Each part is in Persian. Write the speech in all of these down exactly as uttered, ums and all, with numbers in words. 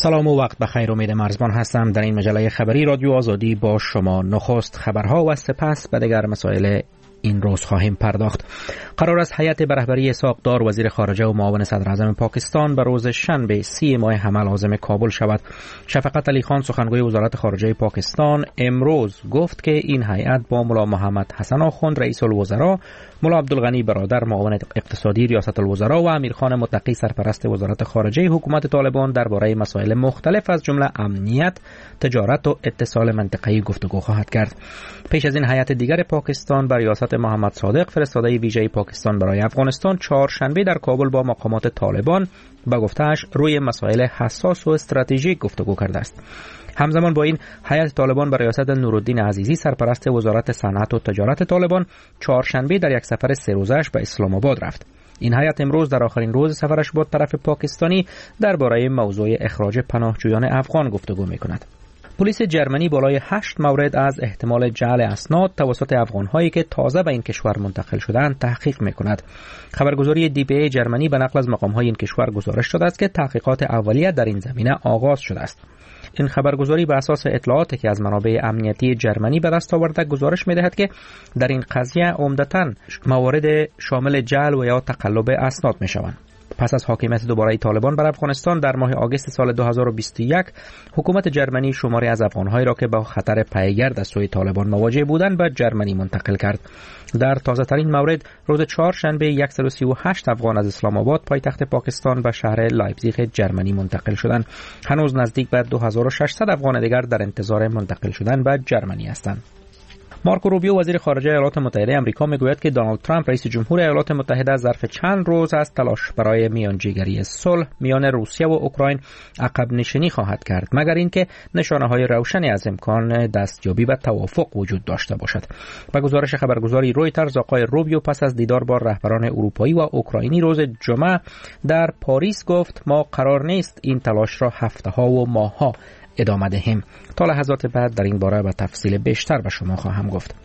سلام و وقت بخیر. امید مرزبان هستم. در این مجله خبری رادیو آزادی با شما نخست خبرها و سپس به دیگر مسائل این روز خواهیم پرداخت. قرار است هیئت به رهبری اسحاق دار وزیر خارجه و معاون صدر اعظم پاکستان به روز شنبه سی ماه حمل عازم کابل شود. شفقت علی خان سخنگوی وزارت خارجه پاکستان امروز گفت که این هیئت با ملا محمد حسن آخوند رئیس الوزراء، ملا عبدالغنی برادر معاون اقتصادی ریاست الوزراء و امیرخان متقی سرپرست وزارت خارجه حکومت طالبان درباره مسائل مختلف از جمله امنیت، تجارت و اتصال منطقه‌ای گفتگو خواهد کرد. پیش از این هیئت دیگر پاکستان بر ریاست محمد صادق فرستاده ویژه پاکستان برای افغانستان چهارشنبه در کابل با مقامات طالبان به گفته‌اش روی مسائل حساس و استراتژیک گفتگو کرده است. همزمان با این هیئت طالبان بر ریاست نورالدین عزیزی سرپرست وزارت صنعت و تجارت طالبان چهارشنبه در یک سفر سه روزه‌اش به اسلام آباد رفت. این هیئت امروز در آخرین روز سفرش با طرف پاکستانی درباره موضوع اخراج پناهجویان افغان گفتگو می‌کند. پلیس جرمنی بالای هشت مورد از احتمال جعل اسناد توسط افغان‌هایی که تازه به این کشور منتقل شدند تحقیق می‌کند. خبرگزاری دی بی ای جرمنی به نقل از مقام‌های این کشور گزارش داده است که تحقیقات اولیه در این زمینه آغاز شده است. این خبرگزاری به اساس اطلاعاتی که از منابع امنیتی جرمنی به دست آورده گزارش می‌دهد که در این قضیه عمدتاً موارد شامل جعل و یا تقلب اسناد می‌شوند. پس از حاکمیت دوباره طالبان بر افغانستان در ماه آگوست سال دو هزار و بیست و یک، حکومت جرمنی شماری از افغان‌هایی را که با خطر پیگرد از سوی طالبان مواجه بودند به جرمنی منتقل کرد. در تازه‌ترین مورد روز چهارشنبه صد و سی و هشت افغان از اسلام آباد پایتخت پاکستان به شهر لایپزیگ جرمنی منتقل شدند. هنوز نزدیک به دو هزار و ششصد افغان دیگر در انتظار منتقل شدن به جرمنی هستند. مارکو روبیو وزیر خارجه ایالات متحده آمریکا میگوید که دونالد ترامپ رئیس جمهور ایالات متحده ظرف چند روز از تلاش برای میانجیگری صلح میان روسیه و اوکراین عقب نشینی خواهد کرد مگر اینکه نشانه‌های روشنی از امکان دستیابی به توافق وجود داشته باشد. با گزارش خبرگزاری رویترز آقای روبیو پس از دیدار با رهبران اروپایی و اوکراینی روز جمعه در پاریس گفت ما قرار نیست این تلاش را هفته‌ها و ماه‌ها ادامه دهیم. تا لحظات بعد در این باره به تفصیل بیشتر به شما خواهم گفت.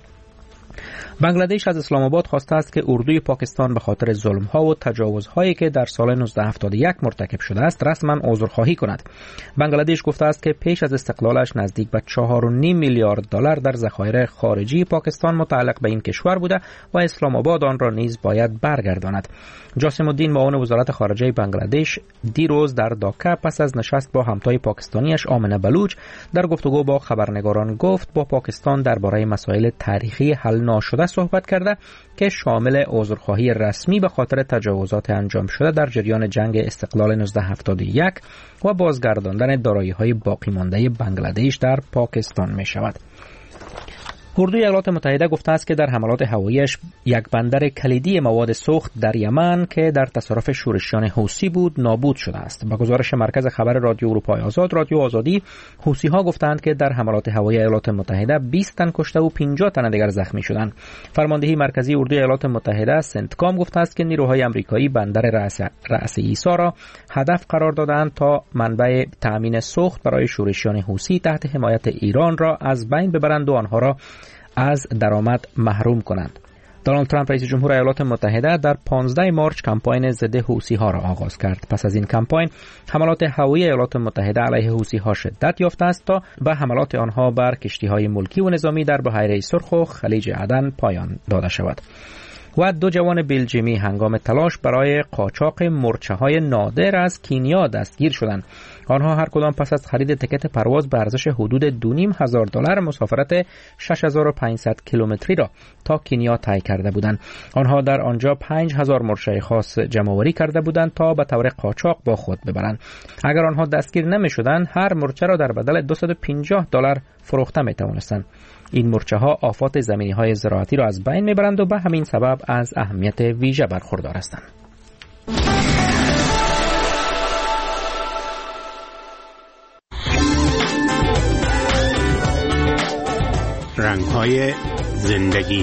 بنگلادش از اسلام آباد خواسته است که اردوی پاکستان به خاطر ظلم‌ها و تجاوزهایی که در سال نوزده هفتاد و یک مرتکب شده است رسما عذرخواهی کند. بنگلادش گفته است که پیش از استقلالش نزدیک به چهار و نیم میلیارد دلار در ذخایر خارجی پاکستان متعلق به این کشور بوده و اسلام آباد آن را نیز باید برگرداند. جاسم الدین معاون وزارت خارجه بنگلادش دیروز در داکا پس از نشست با همتای پاکستانیش آمنه بلوچ در گفتگو با خبرنگاران گفت با پاکستان درباره مسائل تاریخی حل ناشده صحبت کرده که شامل عذرخواهی رسمی به خاطر تجاوزات انجام شده در جریان جنگ استقلال نوزده هفتاد و یک و بازگرداندن دارایی‌های باقی مانده بنگلادش در پاکستان می شود. اردوی ایالات متحده گفته است که در حملات هواییش یک بندر کلیدی مواد سوخت در یمن که در تصرف شورشیان حوثی بود نابود شده است. با گزارش مرکز خبر رادیو اروپای آزاد رادیو آزادی، حوثی‌ها گفتند که در حملات هوایی ایالات متحده بیست تن کشته و پنجاه تن دیگر زخمی شدند. فرماندهی مرکزی اردوی ایالات متحده سنتکام گفته است که نیروهای آمریکایی بندر رأس رأس عیسی را هدف قرار دادند تا منبع تأمین سوخت برای شورشیان حوثی تحت حمایت ایران را از بین ببرند و آنها را از درآمد محروم کنند. دونالد ترامپ رئیس جمهور ایالات متحده در پانزده مارچ کمپاین ضد حوثی‌ها را آغاز کرد. پس از این کمپاین حملات هوایی ایالات متحده علیه حوثی‌ها شدت یافته است تا به حملات آنها بر کشتی‌های ملکی و نظامی در بحیره سرخ و خلیج عدن پایان داده شود. و دو جوان بلژیمی هنگام تلاش برای قاچاق مرچه‌های نادر از کینیا دستگیر شدند. آنها هر کدام پس از خرید تکت پرواز به ارزش حدود دو نیم هزار دلار مسافرت شش هزار و پانصد کیلومتری را تا کینیا طی کرده بودند. آنها در آنجا پنج هزار مرچه خاص جمع‌آوری کرده بودند تا به طور قاچاق با خود ببرند. اگر آنها دستگیر نمی‌شدند هر مرچه را در بدل دویست و پنجاه دلار فروخته می‌توانستند. این مرچه ها آفات زمینی های زراعتی را از بین میبرند و به همین سبب از اهمیت ویژه برخوردار هستند. رنگ های زندگی.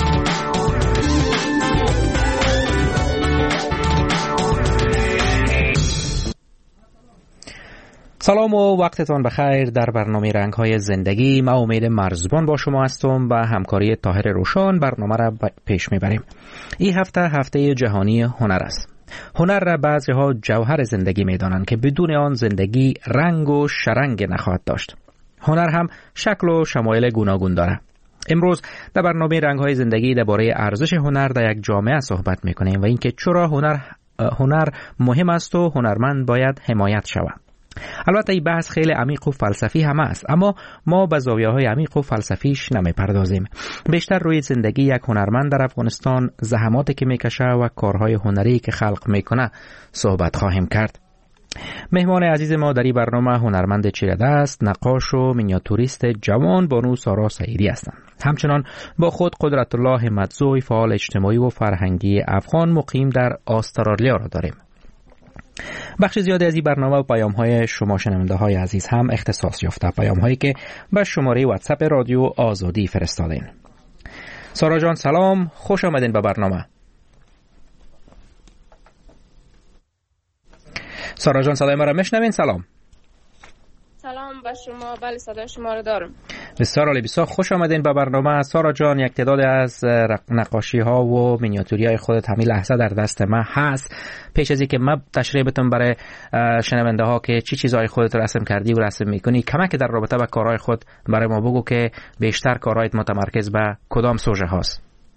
سلام و وقتتان بخیر. در برنامه رنگ های زندگی ما امید مرزبان با شما هستم و همکاری طاهر روشان برنامه را پیش میبریم. این هفته هفته جهانی هنر است. هنر را بعضی ها جوهر زندگی می دانند که بدون آن زندگی رنگ و شرنگ نخواهد داشت. هنر هم شکل و شمایل گوناگون دارد. امروز در برنامه رنگ‌های زندگی درباره ارزش هنر در یک جامعه صحبت می‌کنیم و اینکه چرا هنر هنر مهم است و هنرمند باید حمایت شود. البته این بحث خیلی عمیق و فلسفی هم است، اما ما به زاویه‌های عمیق و فلسفیش نمی‌پردازیم. بیشتر روی زندگی یک هنرمند در افغانستان، زحماتی که می‌کشه و کارهای هنری که خلق می‌کنه صحبت خواهیم کرد. مهمان عزیز ما در این برنامه هنرمند چیرده است، نقاش و مینیاتوریست جوان بانو سارا سعیدی هستند. همچنان با خود قدرت الله همتزوی، فعال اجتماعی و فرهنگی افغان مقیم در استرالیا را داریم. بخش زیادی از این برنامه و پیام‌های شما شنونده های عزیز هم اختصاص یافته، پیام‌هایی که به شماره واتساپ رادیو آزادی فرستادین. سارا جان سلام، خوش آمدین به برنامه. سارا جان صدای ما را میشنوین؟ سلام. سلام به شما. بله صدای شما را دارم. بسیار عالی، بسیار خوش آمدین به برنامه. سارا جان، یک تعداد از نقاشی ها و مینیاتوری های خودت همین لحظه در دست من هست. پیش از اینکه من تشریح بدم برای شنونده ها که چی چیزهای خودت رسم کردی و رسم میکنی، کمک در رابطه با کارهای خود برای ما بگو که بیشتر کارهایت متمرکز به کدام سوژه هاست؟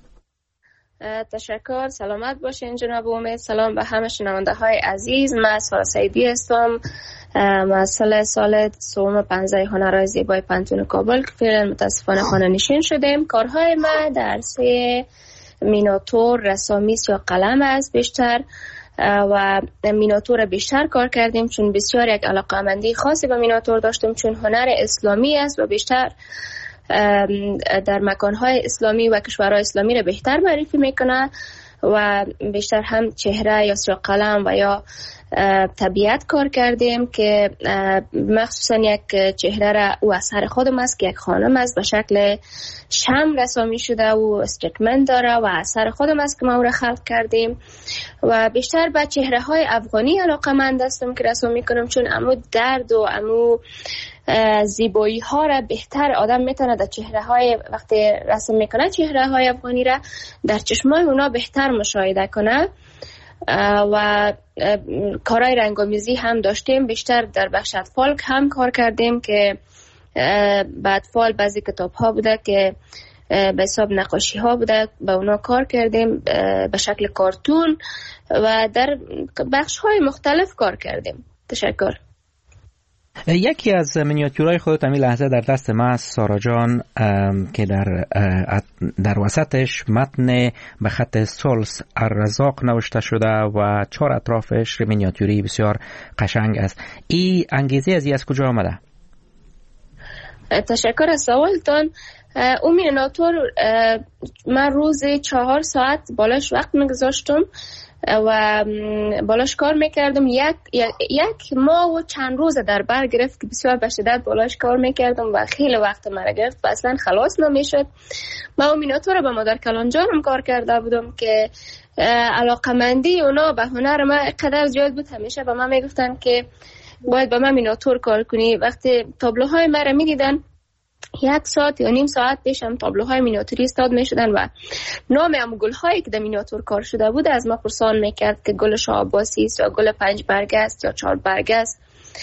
تشکر. سلامت باشین جناب امید. سلام به همه شنونده های عزیز. من سارا سعیدی هستم، مسئول سال سوم پنجده هنرهای زیبای پنتون کابل که فعلا متاسفانه خانه نشین شدیم. کارهای من در سه مینیاتور، رسامیس یا قلم است بیشتر، و مینیاتور بیشتر کار کردیم چون بسیار یک علاقه‌مندی خاصی به مینیاتور داشتیم، چون هنر اسلامی است و بیشتر در مکانهای اسلامی و کشورهای اسلامی را بهتر معرفی میکنه و بیشتر هم چهره یا سیاه قلم و یا طبیعت کار کردیم که مخصوصا یک چهره را او اثر خودم است که یک خانم است به شکل شمع رسامی شده و استیکمنت داره و اثر خودم است که ما او را خلق کردیم و بیشتر به چهره های افغانی علاقه‌مند هستم که رسم میکنم، چون امو درد و امو زیبایی ها را بهتر آدم میتونه در چهره های وقتی رسم میکنه چهره های افغانی را در چشمای اونا بهتر مشاهده کنه. و کارهای رنگامیزی هم داشتیم، بیشتر در بخش اطفال هم کار کردیم که به اطفال بعضی کتاب ها بوده که به حساب نقاشی ها بوده، به اونا کار کردیم به شکل کارتون و در بخش های مختلف کار کردیم. تشکر. یکی از مینیاتورهای خودت همین لحظه در دست من است سارا جان، که در در وسطش متن به خط سلس الرزاق نوشته شده و چهار اطرافش مینیاتوری بسیار قشنگ است. این انگیزه از این از کجا آمده؟ تشکر از سوالتان. اون مینیاتور من روزی چهار ساعت بالاش وقت میگذاشتم و بالاش کار میکردم. یک یک ماه و چند روز در بر گرفت که بسیار به شدت بالاش کار میکردم و خیلی وقت مرا گرفت و اصلا خلاص نمیشد. من اون مینیاتور با مادر کلانجانم کار کرده بودم که علاقمندی اونا به هنر من قدر زیاد بود. همیشه به من میگفتن که باید به من مینیاتور کار کنی. وقتی تابلوهای مرا میدیدن یک ساعت یا نیم ساعت پیشم تابلوهای مینیاتوری استاد می شدن و نام هم گل‌هایی که در مینیاتور کار شده بود از ما پرسان میکرد که گل شاه عباسی است یا گل پنج برگه است یا چهار برگه است.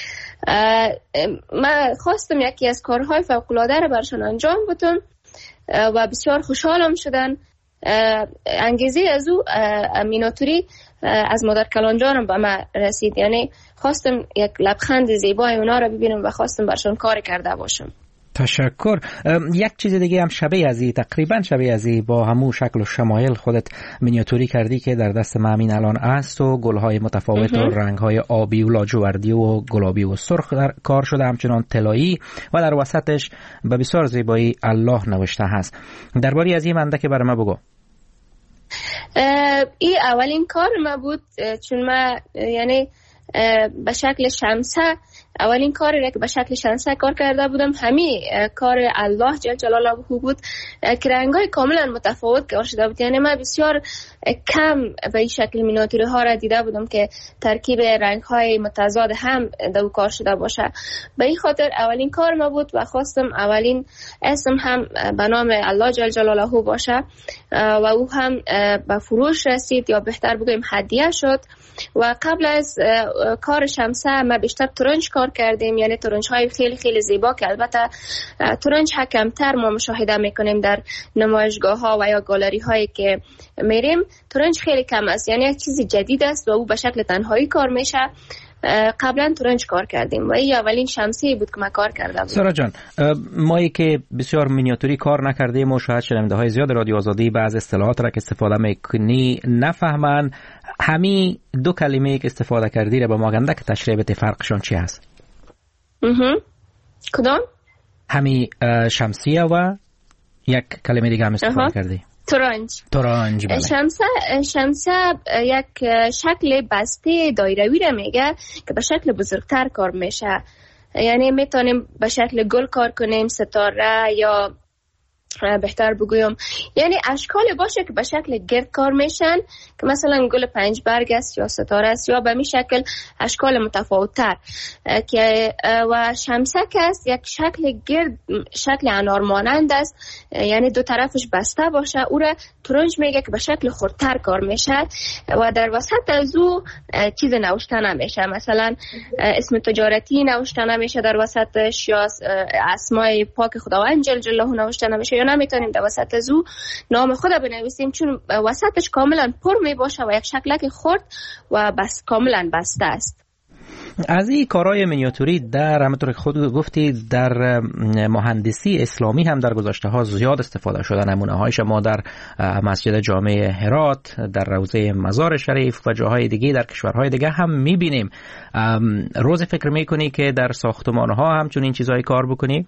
من خواستم یکی از کارهای فوق‌العاده را برشان انجام بدم و بسیار خوشحالم شدن. انگیزه از او مینیاتوری از مادر کلانجانم به من رسید، یعنی خواستم یک لبخند زیبای اونا را ببینم و خواستم برشان کار کرده باشم. تشکر. یک چیز دیگه هم شبیه از این، تقریبا شبیه از این، با همون شکل و شمایل خودت مینیاتوری کردی که در دست من همین الان است و گل‌های متفاوت و رنگ‌های آبی و لاجوردی و گلابی و سرخ در کار شده، همچنان طلایی و در وسطش به بسیار زیبایی الله نوشته هست. درباره از این منده که برای من بگو. این اولین کار ما بود، چون ما یعنی به شکل شمسه اولین کاری را که به شکل شانسه کار کرده بودم همین کار الله جل جلاله بود که رنگ‌های کاملا متفاوت کار شده بود. یعنی من بسیار کم به این شکل مینیاتوری ها را دیده بودم که ترکیب رنگ‌های متضاد هم در کار شده باشه. به این خاطر اولین کار ما بود و خواستم اولین اسم هم به نام الله جل جلاله باشه و او هم به فروش رسید یا بهتر بگویم هدیه شد. و قبل از کار شمسه ما بیشتر ترنج کار کردیم، یعنی ترنج های خیلی خیلی زیبا که البته ترنج ها کمتر ما مشاهده میکنیم در نمایشگاه ها و یا گالری هایی که میریم. ترنج خیلی کم است، یعنی یک چیز جدید است و او به شکل تنهایی کار میشه. قبلا ترنج کار کردیم و این اولین شمسی بود که ما کار کرده بودم. سارا جان، مایی که بسیار مینیاتوری کار نکردیم و شاید شنونده های زیاد رادیو آزادی بعض اصطلاحات را که استفاده میکنی نفهمن، همین دو کلمه که استفاده کردی را به ما گنده که تشریح بده فرقشون چی هست؟ کدام؟ همین شمسیه و یک کلمه دیگه هم استفاده کردی. ترنج. ترنج بله. شمسه شمسه یک شکل بسته دایروی را میگه که به شکل بزرگتر کار میشه. یعنی میتونیم به شکل گل کار کنیم، ستاره، یا بهتر بگویم یعنی اشکال باشه که به شکل گرد کار میشن که مثلا گل پنج برگ است یا ستاره است یا به می شکل اشکال متفاوت‌تر که و شمسک است یک شکل گرد، شکل انار مانند است، یعنی دو طرفش بسته باشه. او را ترنج میگه که به شکل خردتر کار میشه و در وسط از او چیز نوشته نمیشه، مثلا اسم تجارتی نوشته نمیشه در وسطش یا اسمای پاک خداوند جل جلاله نوشته نمیشه، یا نمیتونیم در وسط از او نام خود بنویسیم چون وسطش کاملا پر می باشه و یک شکلک خرد و بس کاملا بسته است. از این کارهای مینیاتوری در همونطور که خود گفتی در مهندسی اسلامی هم در گذشته ها زیاد استفاده شده. نمونه هایش ما در مسجد جامع هرات، در روضه مزار شریف و جاهای دیگه در کشورهای دیگه هم میبینیم. روز فکر میکنی که در ساختمان ها همچون این چیزهای کار بکنی؟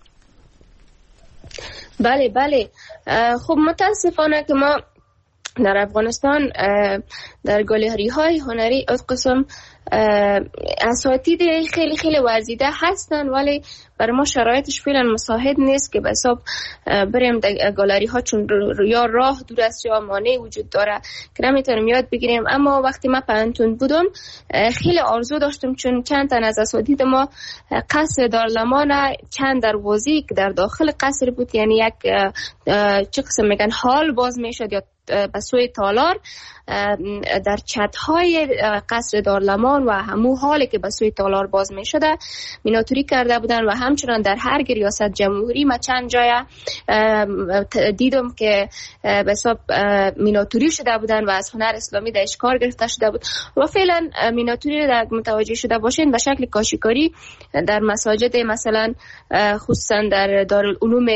بله بله. خب متاسفانه که ما در افغانستان در گالری های هنری از قسم اساتید خیلی خیلی ورزیده هستن، ولی برای ما شرایطش فعلا مساعد نیست که به حساب بریم در گالری ها، چون یا راه دور است یا مانع وجود داره که نمیتونیم یاد بگیریم. اما وقتی ما پانتون بودم خیلی آرزو داشتم، چون چند تن از اساتید ما قصر دارالمان چند دروازه که در داخل قصر بود، یعنی یک چه قسم میگن هال باز میشد یا به سوی تالار در چت‌های قصر دارالمان و همون حالی که به سوی تالار باز می شده مینیاتوری کرده بودن و همچنان در هر ریاست جمهوری ما چند جای دیدم که به حساب مینیاتوری شده بودن و از هنر اسلامی درش کار گرفته شده بود. و فعلا مینیاتوری را متوجه شده باشین به شکل کاشیکاری در مساجد مثلا خصوصا در دارالعلوم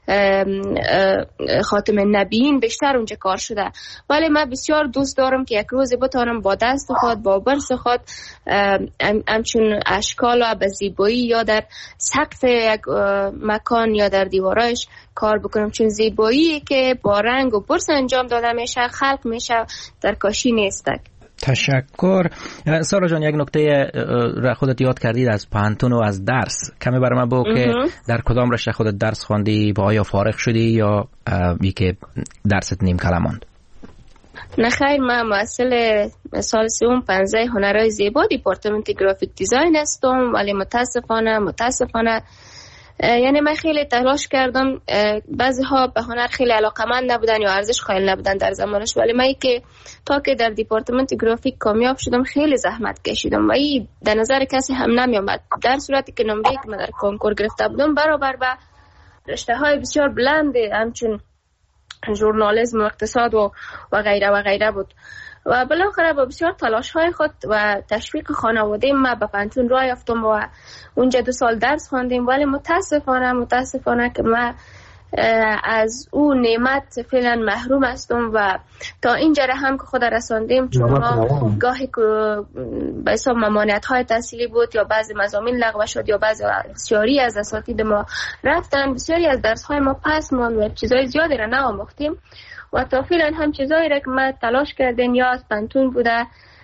خاتم نبیین بیشتر اونجا کار شده، ولی من بسیار دوست دارم که یک روز بتونم با دست خود با برس خود همچون اشکال و به زیبایی یا در سقف یک مکان یا در دیوارش کار بکنم، چون زیبایی که با رنگ و برس انجام داده میشه خلق میشه در کاشی نیستک. تشکر. سارا جان، یک نکته را خودت یاد کردید از پانتون و از درس، کمی برای من بگو که در کدام رشته خودت درس خواندی و آیا فارغ شدی یا ای که درست نیم کلمه ماند؟ نه خیر، من محصل سال سوم پنزه هنرهای زیبا دیپارتمنت گرافیک دیزاین هستم، ولی متاسفانه متاسفانه یعنی من خیلی تلاش کردم. بعضی ها به هنر خیلی علاقمند نبودن یا ارزش قائل نبودن در زمانش، ولی من که تا که در دیپارتمنت گرافیک کامیاب شدم خیلی زحمت کشیدم و این در نظر کسی هم نمیامد. در صورتی که نمره که من در کنکور گرفته بودم برابر به رشته های بسیار بلند همچون ژورنالیسم و اقتصاد و و غیره و غیره بود. و بالاخره با بسیار تلاش های خود و تشویق خانواده ما به پانتون راه یافتم و اونجا دو سال درس خواندیم، ولی متاسفانه متاسفانه که ما از اون نعمت فعلا محروم هستم و تا اینجا هم که خود رساندیم، چون ما گاهی که به حساب ممانعت های تحصیلی بود یا بعضی مضامین لغو شد یا بعضی بسیاری از اساتید ما رفتن، بسیاری از درس های ما پس ماند و چیزای زیادی را نآموختیم و تا فعلا هم چیزایی را که ما تلاش کردیم یا از پانتون بوده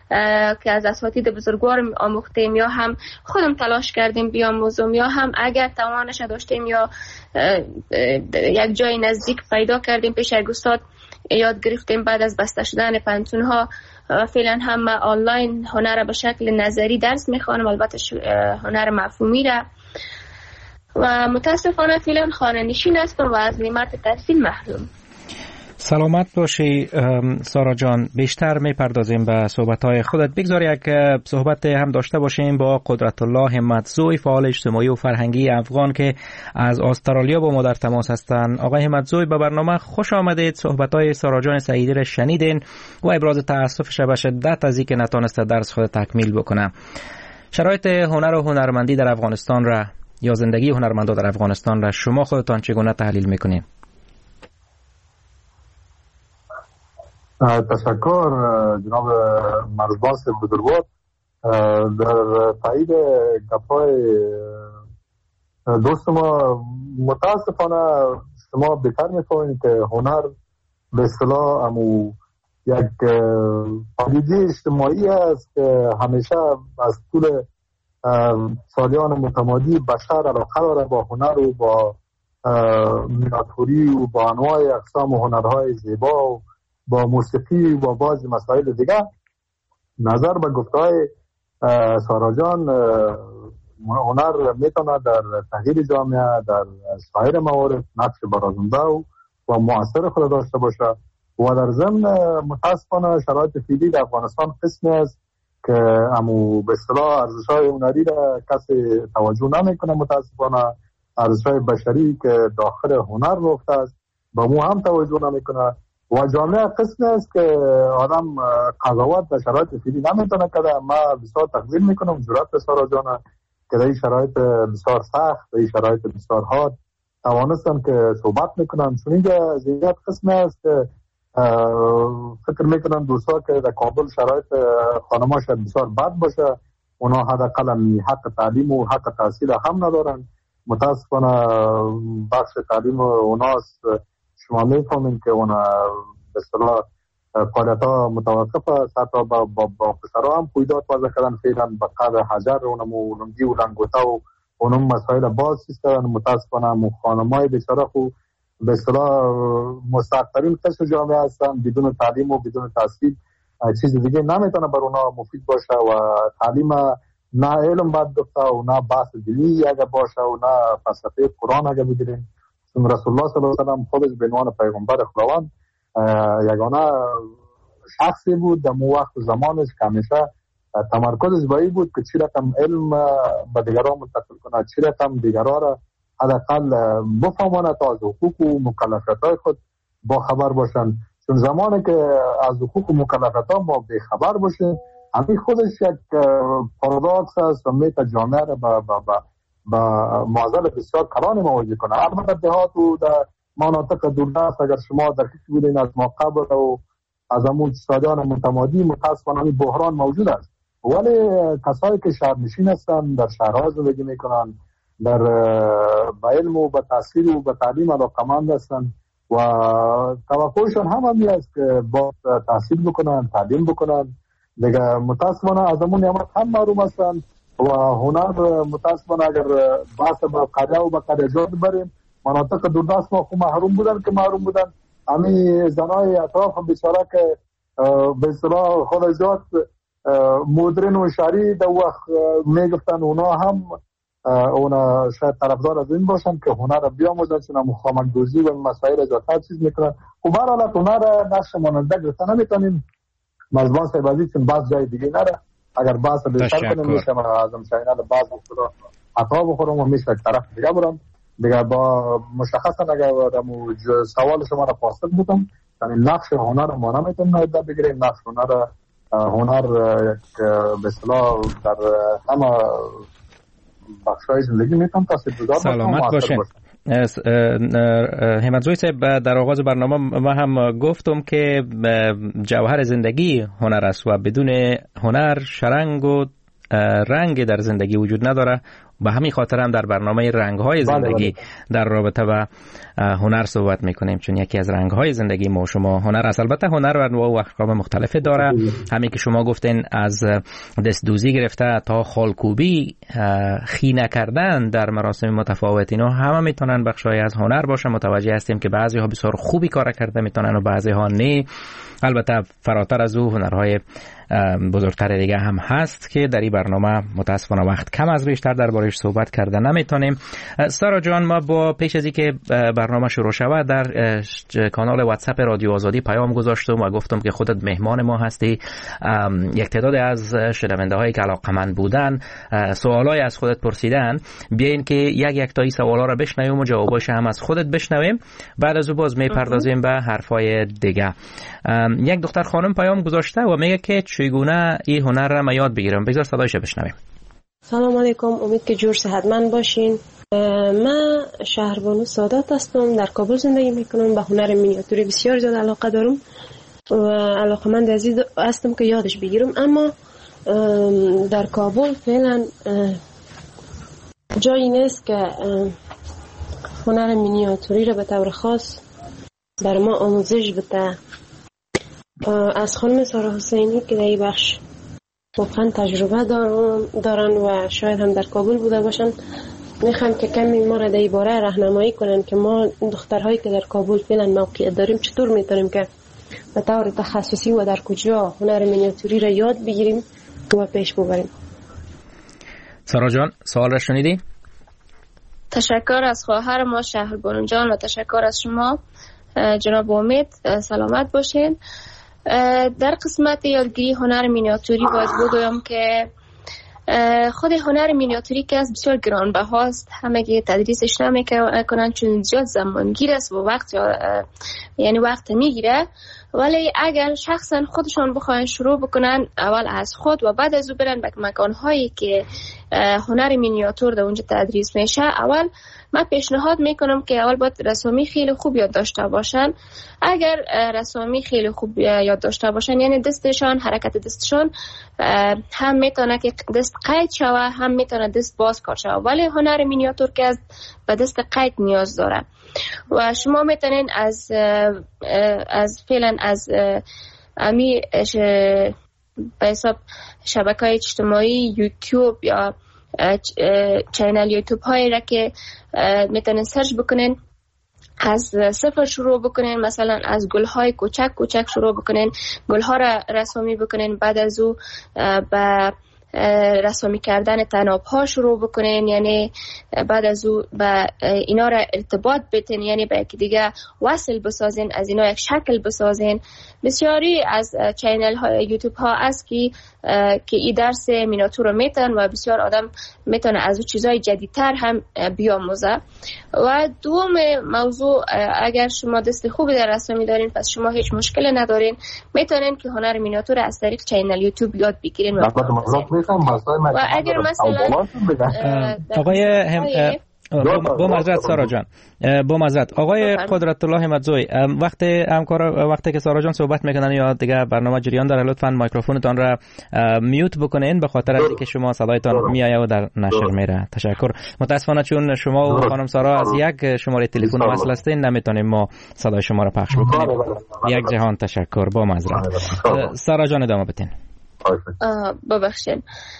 که از اساتید بزرگوار آموختیم یا هم خودم تلاش کردیم بیاموزم یا هم اگر توانش داشتیم یا یک جای نزدیک پیدا کردیم پیش یک استاد یاد گرفتیم. بعد از بسته شدن پانتون ها فعلا هم آنلاین هنر به شکل نظری درس میخوانم، البته هنر مفهومی را، و متاسفانه فعلا خانه نشین هستم و از نعمت تحصیل محروم. سلامت باشی سارا جان. بیشتر میپردازیم به صحبت‌های خودت. بگذار یک صحبت هم داشته باشیم با قدرت الله همتزوی، فعال اجتماعی و فرهنگی افغان که از استرالیا با ما در تماس هستند. آقای همتزوی به برنامه خوش آمدید. صحبت‌های سارا جان سعیدی را شنیدین و ابراز تأسفش به شدت از اینکه نتونسته درس خود تکمیل بکنه. شرایط هنر و هنرمندی در افغانستان را یا زندگی هنرمندا در افغانستان را شما خودتان چگونه تحلیل میکنید؟ تشکر جناب مرزبان بزرگوار. در تایید گپ‌های دوست ما، متاسفانه شما بهتر می‌فهمید که هنر به اصطلاح امو یک پدیده اجتماعی است که همیشه از طول سالیان متمادی بشر علاقه داره با هنر و با میناتوری و با انواع اقسام هنرهای زیبا و با موسیقی و با بعض مسائل دیگه. نظر به گفته‌های سارا جان، هنر میتونه در تغییر جامعه در سایر موارد نقش برازنده و و مؤثر خود داشته باشه و در ضمن متاسفانه شرایط فعلی در افغانستان قسمی است که امو به اصطلاح ارزش‌های هنری را کسی توجه نمیکنه. متاسفانه ارزش‌های بشری که داخل هنر رفته است به مو هم توجه نمیکنه و جامعه قسمی است که آدم قضاوت در شرایط فعلی نمیتونه کنه. ما بسیار تقدیر میکنم جرأت سارا جان که در این شرایط بسیار سخت، در این شرایط بسیار حاد توانستن که صحبت میکنن، چون اینجا زیاد قسمی است که فکر میکنن دوستا که در کابل شرایط خانما شاید بسیار بد باشه، اونا حداقل حق تعلیم و حق تحصیل هم ندارن. متاسفانه بخش تعلیم اوناست، شما میفهمین که اونا به اصطلاح فعالیت‌ها متوقف است. حتی با با, با پسرها هم پویدات وضع کردن فعلا به قدر حجر اونم و لنگی و لنگوتا و اونم مسائل باز سیستن. متاسفانه هم خانمای بیچاره خو به اصطلاح مستحق‌ترین قشر جامعه هستن، بدون تعلیم و بدون تحصیل چیز دیگه نمیتونه بر اونا مفید باشه و تعلیم نه علم باید گفته و نه بحث دینی اگه باشه و نه فلسفه قرآن اگه بگیریم. چون رسول الله صلی الله علیه و آله خودش به عنوان پیغمبر خداوند یگانه شخصی بود در مو وقت زمانش که همیشه تمرکزش به این بود که چی رقم علم به دیگران منتقل کنه، چی رقم دیگران را حداقل بفهمانه تا از حقوق و مکلفیت‌های خود با خبر باشن. چون زمانی که از حقوق و مکلفیت‌ها ما به خبر باشیم همین خودش یک پارادوکس است و میتونه جامعه را با با با با معضل بسیار کلانی مواجه کنه. البته دهات و در مناطق دوردست اگر شما در فکر بودین از ما قبل و از همون سالیان متمادی متاسفانه همین بحران موجود است، ولی کسایی که شهرنشین هستن در شهرها زندگی میکنن، در با علم و با تحصیل و با تعلیم علاقمند هستن و توقعشان هم همی است که با تحصیل بکنن، تعلیم بکنن دیگه. متاسفانه از همون نعمت هم محروم هستن و هنر متاسفانه اگر بحث با قریه و با قریجات بریم، مناطق دوردست ما خو محروم بودن که محروم بودن. همین زنای اطراف هم بیچاره که به اصطلاح خودجات مدرن و شهری در وقت میگفتن اونا هم اونا شاید طرفدار از این باشن که هنر را بیاموزن، چون هم خامنگوزی و مسائل ازاتر چیز میکنن. خب برحالت هنر نقش ماننده گرفته نمیتونیم. مزبان سایبازی چون باز جای دیگه نره، اگر باز بیشتر کنیم میشه من ازم شاینه باز بخورم عطا بخورم و میشه طرف دیگه برم دیگه. با مشخصا اگر سوال شما را پاسخ بودم، یعنی نقش هنر ما نمیتونیم نایده بگیریم. نقش هنر هنر یک به اصطلاح در همه بخشای زندگی میتونم تاثیرگذار سلامت باشه. همتزوی صاحب، در آغاز برنامه ما هم گفتم که جوهر زندگی هنر است و بدون هنر شرنگ و رنگ در زندگی وجود نداره به همین خاطر هم در برنامه رنگ‌های زندگی در رابطه با هنر صحبت میکنیم، چون یکی از رنگ‌های زندگی ما شما هنر است. البته هنر انواع و اقسام مختلف داره، همین که شما گفتین از دستدوزی گرفته تا خالکوبی، خینه کردن در مراسم متفاوت، اینا همه میتونن بخشای از هنر باشه. متوجه هستیم که بعضی ها بسیار خوبی کار کرده میتونن و بعضی ها نه. البته فراتر از او هنرهای بزرگتر دیگه هم هست که در این برنامه متاسفانه وقت کم از بیشتر دربارش صحبت کرده نمیتونیم. سارا جان، ما با پیش از اینکه برنامه شروع شود در کانال واتساپ رادیو آزادی پیام گذاشتم و گفتم که خودت مهمان ما هستی. یک تعداد از شنونده هایی که علاقمند بودن سوالای از خودت پرسیدن، بیاین که یک یک تا این سوالا رو بشنویم و جواباش هم از خودت بشنویم، بعد از اون باز میپردازیم به حرفای دیگه. یک دختر خانم پیام گذاشته و میگه که چگونه این هنر را ما یاد بگیرم. بگذار صدایش بشنویم. سلام علیکم، امید که جور صحتمند باشین. من شهربانو سادات هستم، در کابل زندگی میکنم. به هنر مینیاتوری بسیار زیاد علاقه دارم و علاقمند عزیز هستم که یادش بگیرم، اما در کابل فعلا جایی نیست که هنر مینیاتوری را به طور خاص بر ما آموزش بده. از خانم سارا حسینی که در این بخش واقعا تجربه دارن و شاید هم در کابل بوده باشن، میخوام که کمی ما را در این باره راهنمایی کنن که ما دخترهایی که در کابل فعلا موقعیت داریم چطور میتونیم که به طور تخصصی و در کجا هنر مینیاتوری را یاد بگیریم و پیش ببریم. سارا جان، سوال را شنیدی؟ تشکر از خواهر ما شهربانو جان و تشکر از شما جناب امید. سلامت باشین. در قسمت یادگیری هنر مینیاتوری باید بگویم که خود هنر مینیاتوری که از بسیار گرانبهاست، همه تدریسش نمیکنن چون زیاد زمانگیر است و وقت یعنی وقت میگیره، ولی اگر شخصا خودشان بخواین شروع بکنن اول از خود و بعد از او برن به مکانهایی که هنر مینیاتور در اونجا تدریس میشه، اول من پیشنهاد میکنم که اول باید رسامی خیلی خوب یاد داشته باشن. اگر رسامی خیلی خوب یاد داشته باشن، یعنی دستشان، حرکت دستشان هم میتونه که دست قید شوه، هم میتونه دست باز کار شوه، ولی هنر مینیاتور که از به دست قید نیاز داره و شما میتونین از از فعلا از امی به حساب شبکه‌های اجتماعی یوتیوب یا چینل یوتیوب هایی را که میتونین سرچ بکنین، از صفر شروع بکنین، مثلا از گل‌های کوچک کوچک شروع بکنین، گل‌ها را رسامی بکنین، بعد از او به رسامی کردن تناب ها شروع بکنین، یعنی بعد از او به اینا را ارتباط بتین، یعنی به یکی دیگه وصل بسازین، از اینا یک شکل بسازین. بسیاری از چینل های یوتیوب ها است که که این درس مینیاتور رو میتن و بسیار آدم میتونه از او چیزای جدیدتر هم بیاموزه. و دوم موضوع، اگر شما دست خوبی در رسامی دارین پس شما هیچ مشکلی ندارین، میتونین که هنر مینیاتور از طریق چینل یوتیوب یاد بگیرین. و و اگر مثلا آقای هم با معذرت سارا جان، با معذرت آقای قدرت الله همتزوی، وقتی همکار وقتی که سارا جان صحبت میکنن یا دیگه برنامه جریان داره، لطفاً میکروفونتون را میوت بکنین به خاطر اینکه شما صدایتان میآید و در نشر میره. تشکر. متاسفانه چون شما و خانم سارا از یک شماره تلفن وصل هستین نمیتونیم ما صدای شما را پخش بکنیم. یک جهان تشکر. با معذرت سارا جان ادامه بدین. ببخشید.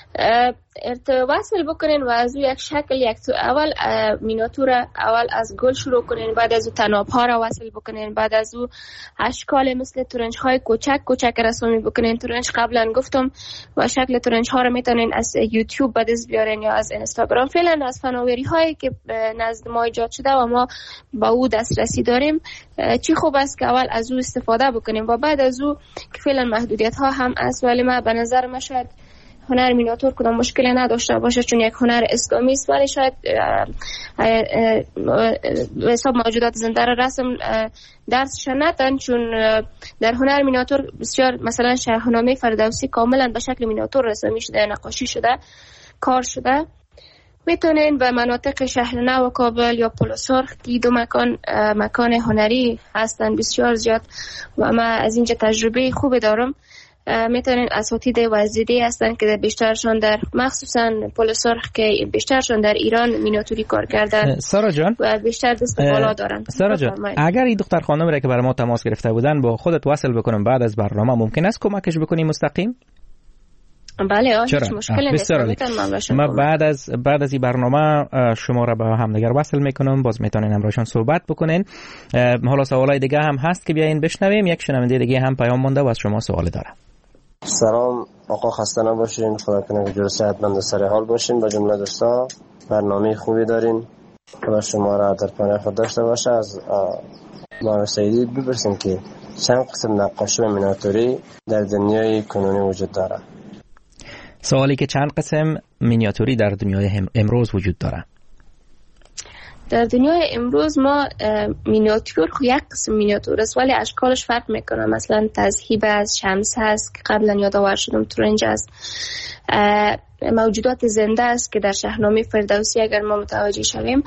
ارتباط بکنین و از یک شکل یک تو اول مینیاتور اول از گل شروع کنین، بعد از او تناب ها را وصل بکنین، بعد از او اشکال مثل تورنج های کوچک کوچک رسامی بکنین. تورنج قبلا گفتم و شکل تورنج ها را میتونین از یوتیوب به دست بیارین یا از اینستاگرام. فعلا از فناوری هایی که نزد ما ایجاد شده و ما با او دسترسی داریم، چی خوب است که اول از او استفاده بکنیم و بعد از او که فعلا محدودیت ها هم است، ولی ما به نظر ما شاید هنر مینیاتور کدام مشکلی نداشته باشه چون یک هنر اسلامی است، ولی شاید به حساب موجودات زنده را رسم درسش ندن، چون در هنر مینیاتور بسیار مثلا شاهنامه فردوسی کاملا به شکل مینیاتور رسمی شده، نقاشی شده، کار شده. میتونین به مناطق شهر نو و کابل یا پل سرخ که دو مکان مکان هنری هستن بسیار زیاد و من از اینجا تجربه خوبی دارم، میتونین اساتید وزیری هستن که بیشترشون در مخصوصا پل سرخ که بیشترشون در ایران مینیاتوری کار کردن. سارا جان و بیشتر دست بالا دارن. سارا جان اگر این دختر خانم را که برای ما تماس گرفته بودن با خودت وصل بکنم بعد از برنامه، ممکن است کمکش بکنی مستقیم؟ بله آه هیچ مشکلی نیست. ما بعد از بعد از این برنامه شما را به همدیگر وصل میکنم، باز میتونین همراهشان صحبت بکنین. حالا سوالای دیگه هم هست که بیاین بشنویم. یک شنونده دیگه هم پیام مونده و از شما سوال داره. سلام آقا، خسته نباشین، خدا کنه که جور صحتمند و سر حال باشین. با جمله دوستا برنامه خوبی دارین، خدا شما را در پناه خود داشته باشه. از مولانا سیدی بپرسیم که چند قسم نقاشی و مینیاتوری در دنیای کنونی وجود داره؟ سوالی که چند قسم مینیاتوری در دنیای امروز وجود داره؟ در دنیای امروز ما مینیاتور خو یک قسم مینیاتور است ولی اشکالش فرق میکنه. مثلا تذهیب از شمس هست که قبلا یادآور شدم، ترنج است، موجودات زنده است که در شاهنامه فردوسی اگر ما متوجه شویم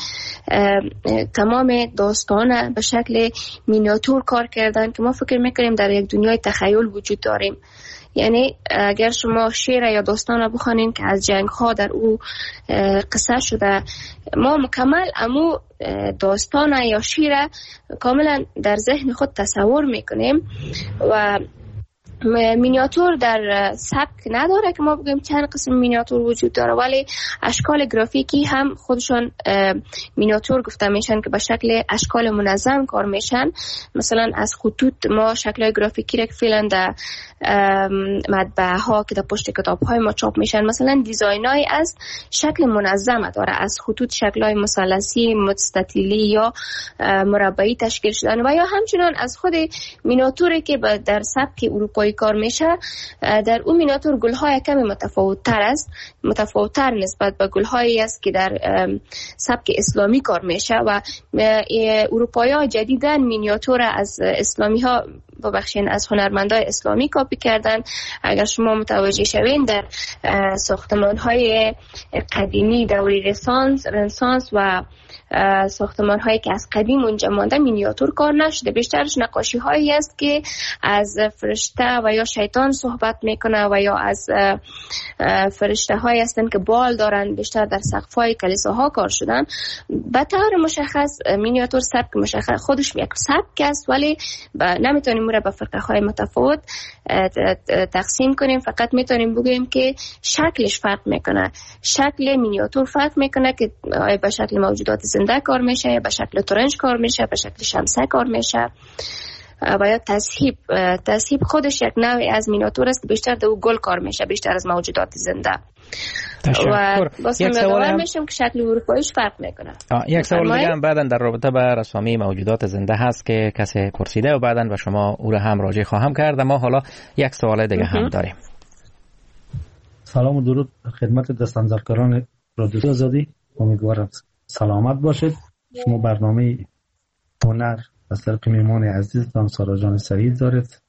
تمام داستان به شکل مینیاتور کار کردن که ما فکر میکنیم در یک دنیای تخیل وجود داریم. یعنی اگر شما شعر یا داستان را بخوانید که از جنگ ها در او قصه شده، ما مکمل امو داستان یا شعر کاملا در ذهن خود تصور میکنیم و مینیاتور در سبک نداره که ما بگیم چند قسم مینیاتور وجود داره، ولی اشکال گرافیکی هم خودشون مینیاتور گفته میشن که به شکل اشکال منظم کار میشن. مثلا از خطوط ما شکل گرافیکی را که فعلا در مطبعه ها که در پشت کتاب های ما چاپ میشن مثلا دیزاین های از شکل منظم داره، از خطوط شکل های مثلثی، مستطیلی یا مربعی تشکیل شدن و یا همچنان از خود مینیاتوری که در سبک اروپایی کار میشه. در اون مینیاتور گل‌های کمی متفاوت‌تر است، متفاوت‌تر نسبت به گل‌هایی است که در سبک اسلامی کار میشه و اروپایی‌ها جدیداً مینیاتور از اسلامی‌ها ببخشین از هنرمندای اسلامی کاپی کردن. اگر شما متوجه شوین در ساختمان‌های قدیمی دوره رنسانس رنسانس و ساختمان هایی که از قدیم اونجا مانده مینیاتور کار نشده، بیشترش نقاشی هایی است که از فرشته و یا شیطان صحبت میکنه و یا از فرشته هایی هستن که بال دارن، بیشتر در سقف های کلیساها کار شدن. به طور مشخص مینیاتور سبک مشخص خودش یک سبک است ولی نمیتونیم اون را به فرقه های متفاوت تقسیم کنیم، فقط میتونیم بگیم که شکلش فرق میکنه. شکل مینیاتور فرق میکنه که به شکل موجودات زنده کار میشه یا به شکل ترنج کار میشه، به شکل شمسه کار میشه و یا تذهیب. تذهیب خودش یک نوعی از مینیاتور است که بیشتر در گل کار میشه بیشتر از موجودات زنده. و باز هم یادآور میشم که شکل اروپاییش فرق میکنه. یک سوال دیگه هم بعداً در رابطه با رسامی موجودات زنده هست که کسی پرسیده و بعداً و شما او را هم راجع خواهم کرد. ما حالا یک سوال دیگه هم داریم. سلام و درود خدمت دستاندرکاران رادیو آزادی، امیدوارم سلامت باشید. شما برنامه هنر از طرف میهمان عزیزتان سارا جان سعید دارید.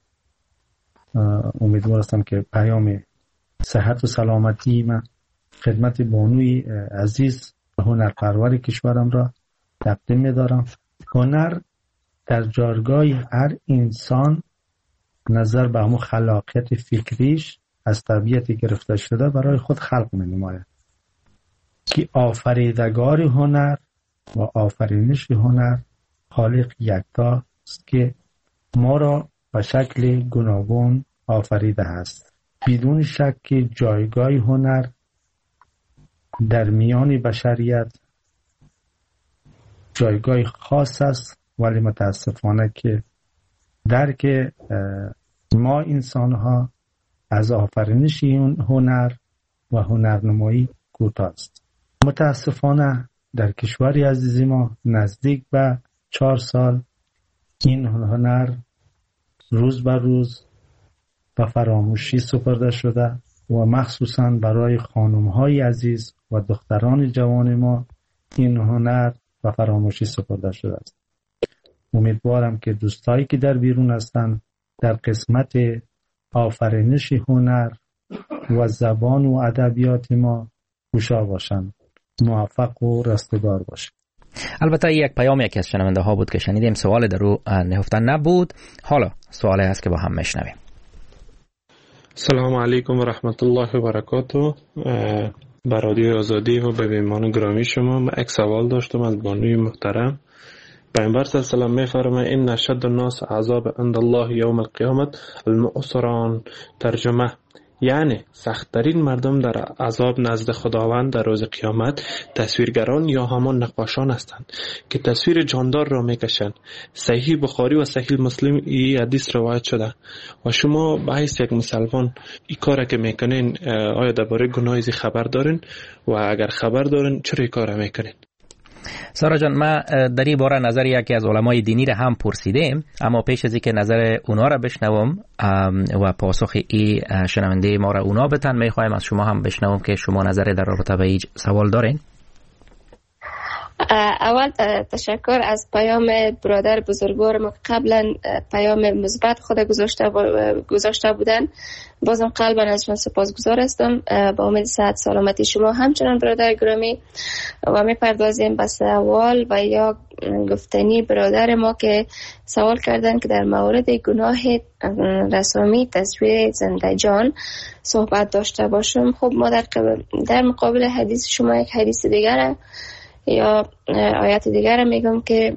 امیدوارم که پیام صحت و سلامتی من خدمت بانوی عزیز هنرپرور کشورم را تقدیم می‌دارم. هنر در جایگاه هر انسان نظر به همون خلاقیت فکریش از طبیعتی گرفته شده برای خود خلق می‌نماید که آفریدگار هنر و آفرینش هنر خالق یکتا است که ما را به شکل گوناگون آفریده است. بدون شک جایگاه هنر در میان بشریت جایگاه خاص است، ولی متاسفانه که درک ما انسان ها از آفرینش هنر و هنرنمایی کوتاه است. متاسفانه در کشوری عزیز ما نزدیک به چهار سال این هنر روز به روز به فراموشی سپرده شده و مخصوصا برای خانم‌های عزیز و دختران جوان ما این هنر به فراموشی سپرده شده است. امیدوارم که دوستایی که در بیرون هستند در قسمت آفرینش هنر و زبان و ادبیات ما گوشا باشند، موفق و رستگار باشند. البته یک پیام یکی از شنونده ها بود که شنیدیم سوال در رو نهفته نبود. حالا سوالی هست که با هم میشنویم. سلام علیکم و رحمت الله و برکاته. به رادیو آزادی و به مهمان گرامی شما، من یک سوال داشتم از بانوی محترم. پیامبر صلی الله علیه و آله می‌فرماید ان اشد الناس عذاب عند الله یوم القیامت المعسران. ترجمه: یعنی سخت‌ترین مردم در عذاب نزد خداوند در روز قیامت تصویرگران یا همان نقاشان هستند که تصویر جاندار را میکشند. صحیح بخاری و صحیح مسلم این حدیث روایت شده. و شما به حیث یک مسلمان این کار که میکنین آیا درباره گناه زی خبر دارین؟ و اگر خبر دارین چرا این کار میکنین؟ سارا جان، ما در این باره نظر یکی از علمای دینی را هم پرسیدیم، اما پیش از اینکه نظر اونا را بشنوم و پاسخ این شنونده ما را اونا بتن، میخوایم از شما هم بشنوم که شما نظر در رابطه با این سوال دارین. اول تشکر از پیام برادر بزرگوار ما قبلا پیام مثبت خود گذاشته گذاشته بودن. بازم قلبا ازشون سپاسگزار هستم. با امید صحت سلامتی شما همچنان برادر گرامی. و میپردازیم به سوال و یا گفتنی برادر ما که سوال کردن که در مورد گناه رسامی تصویر زنده جان صحبت داشته باشم. خب ما در در مقابل حدیث شما یک حدیث دیگر یا آیت دیگر میگم که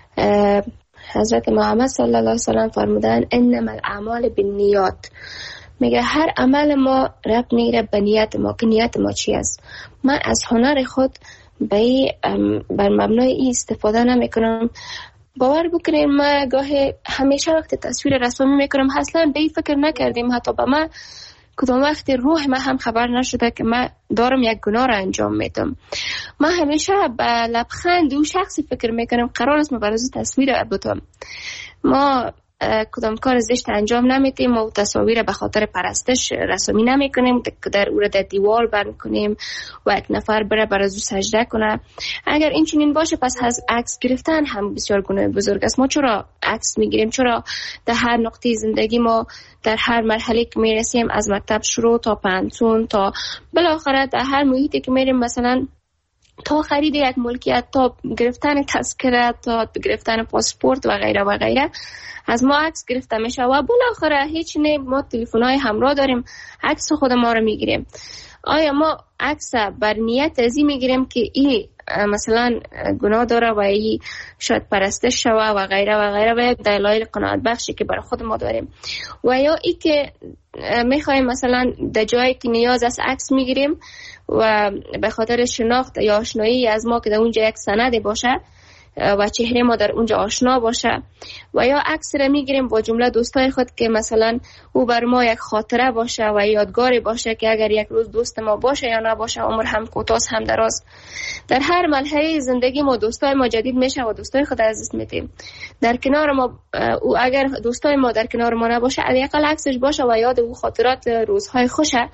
حضرت محمد صلی الله علیه و سلم فرمودن انما الاعمال بالنیات. میگه هر عمل ما ربط میگیره به نیت ما که نیت ما چی است. من از هنر خود به بر مبنای این استفاده نمیکنم. باور بکنید ما گاهی همیشه وقت تصویر رسامی میکنم اصلا به این فکر نکردیم، حتی به من کدام وقت روح من هم خبر نشده که من دارم یک گناه را انجام میدم. من همیشه به لبخند او شخصی فکر میکنم قرار است من برای تصویر بدم. ما کدام کار زشت انجام نمیدیم و تصاویر به خاطر پرستش رسامی نمی کنیم در او را در دیوار بر کنیم و یک نفر بره برای او سجده کنه. اگر این چنین باشه پس از عکس گرفتن هم بسیار گناه بزرگ است. ما چرا عکس میگیریم؟ چرا در هر نقطه زندگی ما در هر مرحله که میرسیم از مکتب شروع تا پنسون تا بالاخره در هر محیطی که میریم، مثلا تا خرید یک ملکیت تا گرفتن تذکره تا گرفتن پاسپورت و غیره و غیره از ما عکس گرفته میشه و بالاخره هیچ نه ما تلفن‌های همراه داریم عکس خود ما رو میگیریم. آیا ما عکس بر نیت ازی میگیریم که این مثلا گناه داره و این شاید پرستش شوه و غیره و غیره و دلایل قناعت بخشی که برای خود ما داریم، و یا ای که میخوایم مثلا در جایی که نیاز است عکس میگیریم و به خاطر شناخت یا آشنایی از ما که در اونجا یک سند باشه و چهره ما در اونجا آشنا باشه، و یا عکس را میگیریم با جمله دوستای خود که مثلا او بر ما یک خاطره باشه و یادگاری باشه که اگر یک روز دوست ما باشه یا نباشه عمر هم کوتاه هم دراز. در هر مرحله زندگی ما دوستای ما جدید میشه و دوستای خود از دست میدیم. در کنار ما او اگر دوستای ما در کنار ما نباشه حداقل عکسش باشه و یاد او خاطرات روزهای خوشه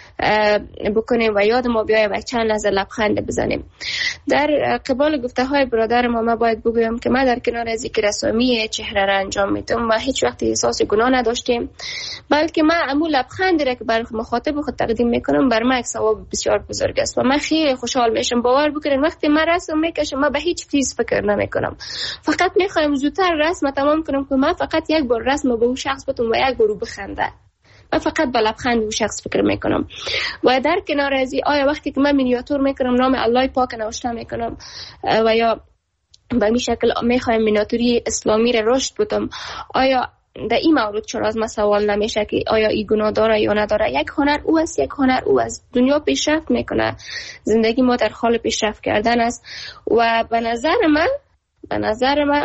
بکنیم و یاد ما بیایه و چند لحظه لبخند بزنیم. در قبال گفته های برادر ما ما باید بگویم که ما در کنار از اینکه رسامی چهره را انجام میدم و هیچ وقت احساس گناه نداشتیم، بلکه من امو لبخندی را که برای مخاطب خود تقدیم میکنم بر من یک ثواب بسیار بزرگ است و من خیلی خوشحال میشم. باور بکنید وقتی من رسم میکشم من به هیچ چیز فکر نمیکنم، فقط میخوایم زودتر رسم تمام کنم که من فقط یک بار رسم به اون شخص بدم و یک بار بخنده. من فقط با لبخند اون شخص فکر میکنم. و در کنار از این آیا وقتی که من مینیاتور میکنم نام الله پاک نوشته میکنم و یا به این شکل میخوایم مینیاتوری اسلامی را رشد بدم، آیا در این مورد چرا از من سوال نمیشه که آیا این گناه داره یا نداره؟ یک هنر او است، یک هنر او است. دنیا پیشرفت میکنه، زندگی ما در حال پیشرفت کردن است و به نظر من به نظر من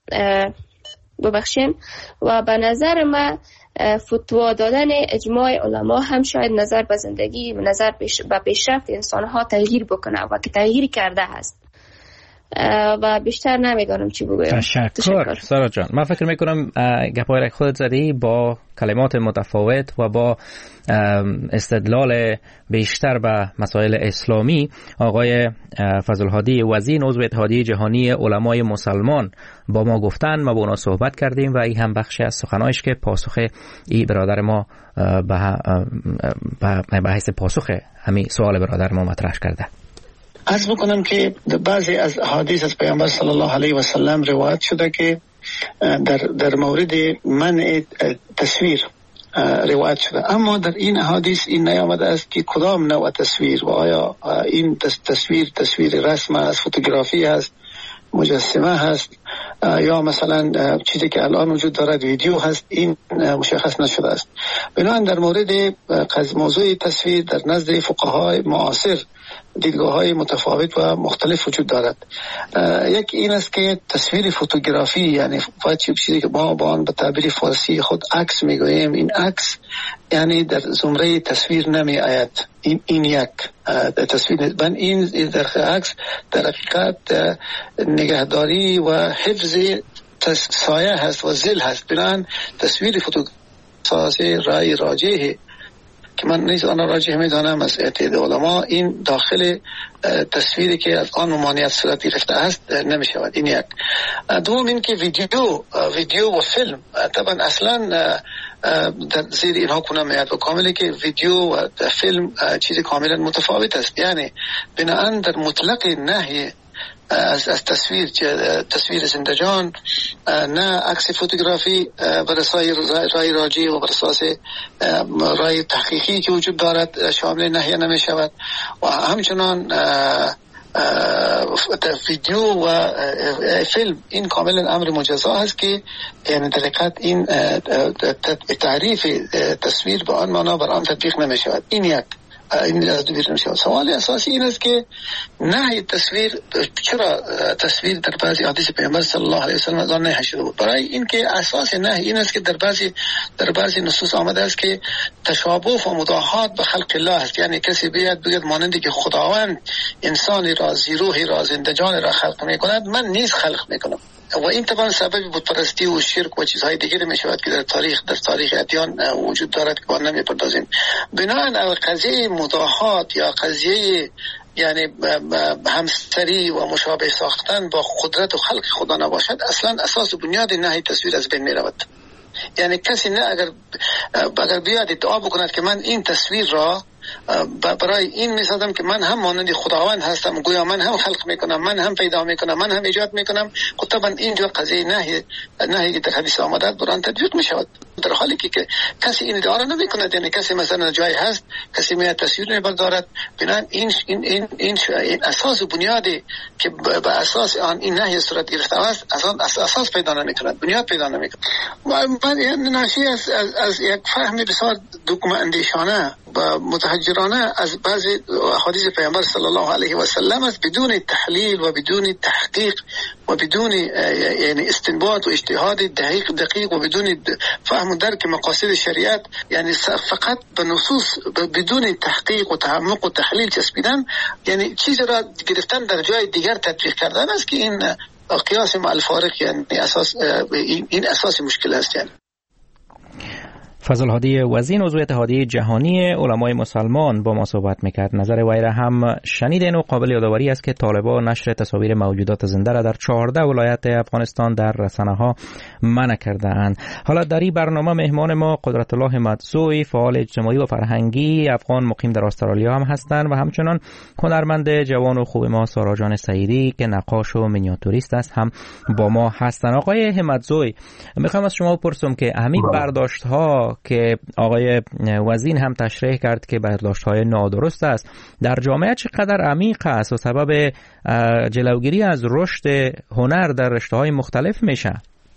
ببخشین و به نظر من فتوا دادن اجماع علما هم شاید نظر به زندگی و نظر به پیشرفت انسان‌ها تغییر بکنه و که تغییر کرده هست و بیشتر نمیدونم چی بگویم. تشکر, تشکر. سارا جان، من فکر میکنم گپای خودت زدی با کلمات متفاوت و با استدلال بیشتر به مسائل اسلامی. آقای فضل‌الهادی وزین عضو اتحادیه جهانی علمای مسلمان با ما گفتن، ما با اونا صحبت کردیم و این هم بخشی از سخنایش که پاسخ ای برادر ما به حیث پاسخ همین سوال برادر ما مطرح کرده. عرض بکنم که بعضی از احادیث از پیامبر صلی الله علیه و سلم روایت شده که در در مورد منع تصویر روایت شده. اما در این احادیث این نیامده است که کدام نوع تصویر و آیا این تصویر تصویر رسم است، فوتوگرافی است، مجسمه هست یا مثلا چیزی که الان وجود دارد ویدیو هست، این مشخص نشده است. بنابراین در مورد موضوع تصویر در نزد فقهای معاصر دیدگاه های متفاوت و مختلف وجود دارد. یک این است که تصویر فوتوگرافی یعنی چیزی که ما با آن به تعبیر فارسی خود عکس میگوییم، این عکس یعنی در زمره تصویر نمی آید. این این یک تصویر من این در عکس در حقیقت نگهداری و حفظ سایه هست و ظل هست. بنابراین تصویر فوتوگرافی رای راجحه که من نیز آن راجح میدانم از اعتقاد علما، این داخل تصویری که از آن ممانعت صورت گرفته است نمی شود. این یک. دوم این که ویدیو ویدیو و فیلم طبعا اصلا در زیر اینها کنم میاد و کاملی که ویدیو و فیلم چیز کاملا متفاوت است. یعنی بناهن در مطلق نهی از از تصویر تصویر زندگان نه عکس فوتوگرافی بر اساس رای راجی و بر اساس رای تحقیقی که وجود دارد شامل نهی نمی شود و همچنان ویدیو و فیلم این کاملا امر مجزا است که یعنی در حقیقت این تعریف تصویر به آن معنا بر آن تطبیق نمی شود. این یک این از دو بیرون شد. سوال اساسی این است که نهی تصویر، چرا تصویر در بعضی حدیث پیامبر صلی الله علیه و سلم از آن نهی شده بود؟ برای اینکه اساس نهی این است که در بعضی در بعضی نصوص آمده است که تشابه و مداهات به خلق الله است. یعنی کسی بیاد بگه مانندی که خداوند انسانی را زیروحی را زنده جان را خلق می کند، من نیز خلق می کنم. و این طبعا سبب بتپرستی و شرک و چیزهای دیگری می شود که در تاریخ در تاریخ ادیان وجود دارد که با نمی پردازیم. بنابراین قضیه مداهات یا قضیه یعنی همسری و مشابه ساختن با قدرت و خلق خدا نباشد، اصلا اساس و بنیاد نهی تصویر از بین می رود. یعنی کسی نه اگر اگر بیاد ادعا بکند که من این تصویر را برای این میسازم که من هم مانند خداوند هستم، گویا من هم خلق میکنم، من هم پیدا میکنم، من هم ایجاد میکنم، خب طبعا اینجا قضیه نهی نهی که در حدیث آمده بران تطبیق میشود. در حالی که, که کسی این ادعا نمیکند، یعنی کسی مثلا جای هست کسی میاد تصویر میبردارد، بنابراین این این این این, این اساس و بنیادی که به اساس آن این نهی صورت گرفته است از آن اساس پیدا نمیکند، بنیاد پیدا نمیکند. من یعنی ناشی از, از از یک فهم بسیار دگم اندیشانه و متحجرانه از بعضی احادیث پیامبر صلی الله علیه و سلم است، بدون تحلیل و بدون تحقیق و بدون یعنی استنباط و اجتهاد دقیق دقیق و بدون فهم و درک مقاصد شریعت، یعنی فقط به نصوص بدون تحقیق و تعمق و تحلیل چسبیدن، یعنی چیزی را گرفتن در جای دیگر تطبیق کردن است که این قیاس مع الفارق یعنی اساس این, این اساس مشکل است. یعنی فضل هادی وزین عضو اتحادیه جهانی علمای مسلمان با ما صحبت میکرد. نظر وی را هم شنیدین و قابل یادآوری است که طالبان نشر تصاویر موجودات زنده را در چهارده ولایت افغانستان در رسانه ها منع کرده اند. حالا در این برنامه مهمان ما قدرت الله همتزوی، فعال اجتماعی و فرهنگی افغان مقیم در استرالیا هم هستند و همچنان هنرمند جوان و خوب ما سارا جان سعیدی که نقاش و مینیاتوریست است هم با ما هستند. آقای همتزوی، میخوام از شما بپرسم که همین برداشت ها که آقای وزین هم تشریح کرد که برداشت‌های نادرست است در جامعه چقدر عمیق است و سبب جلوگیری از رشد هنر در رشته‌های مختلف میشه؟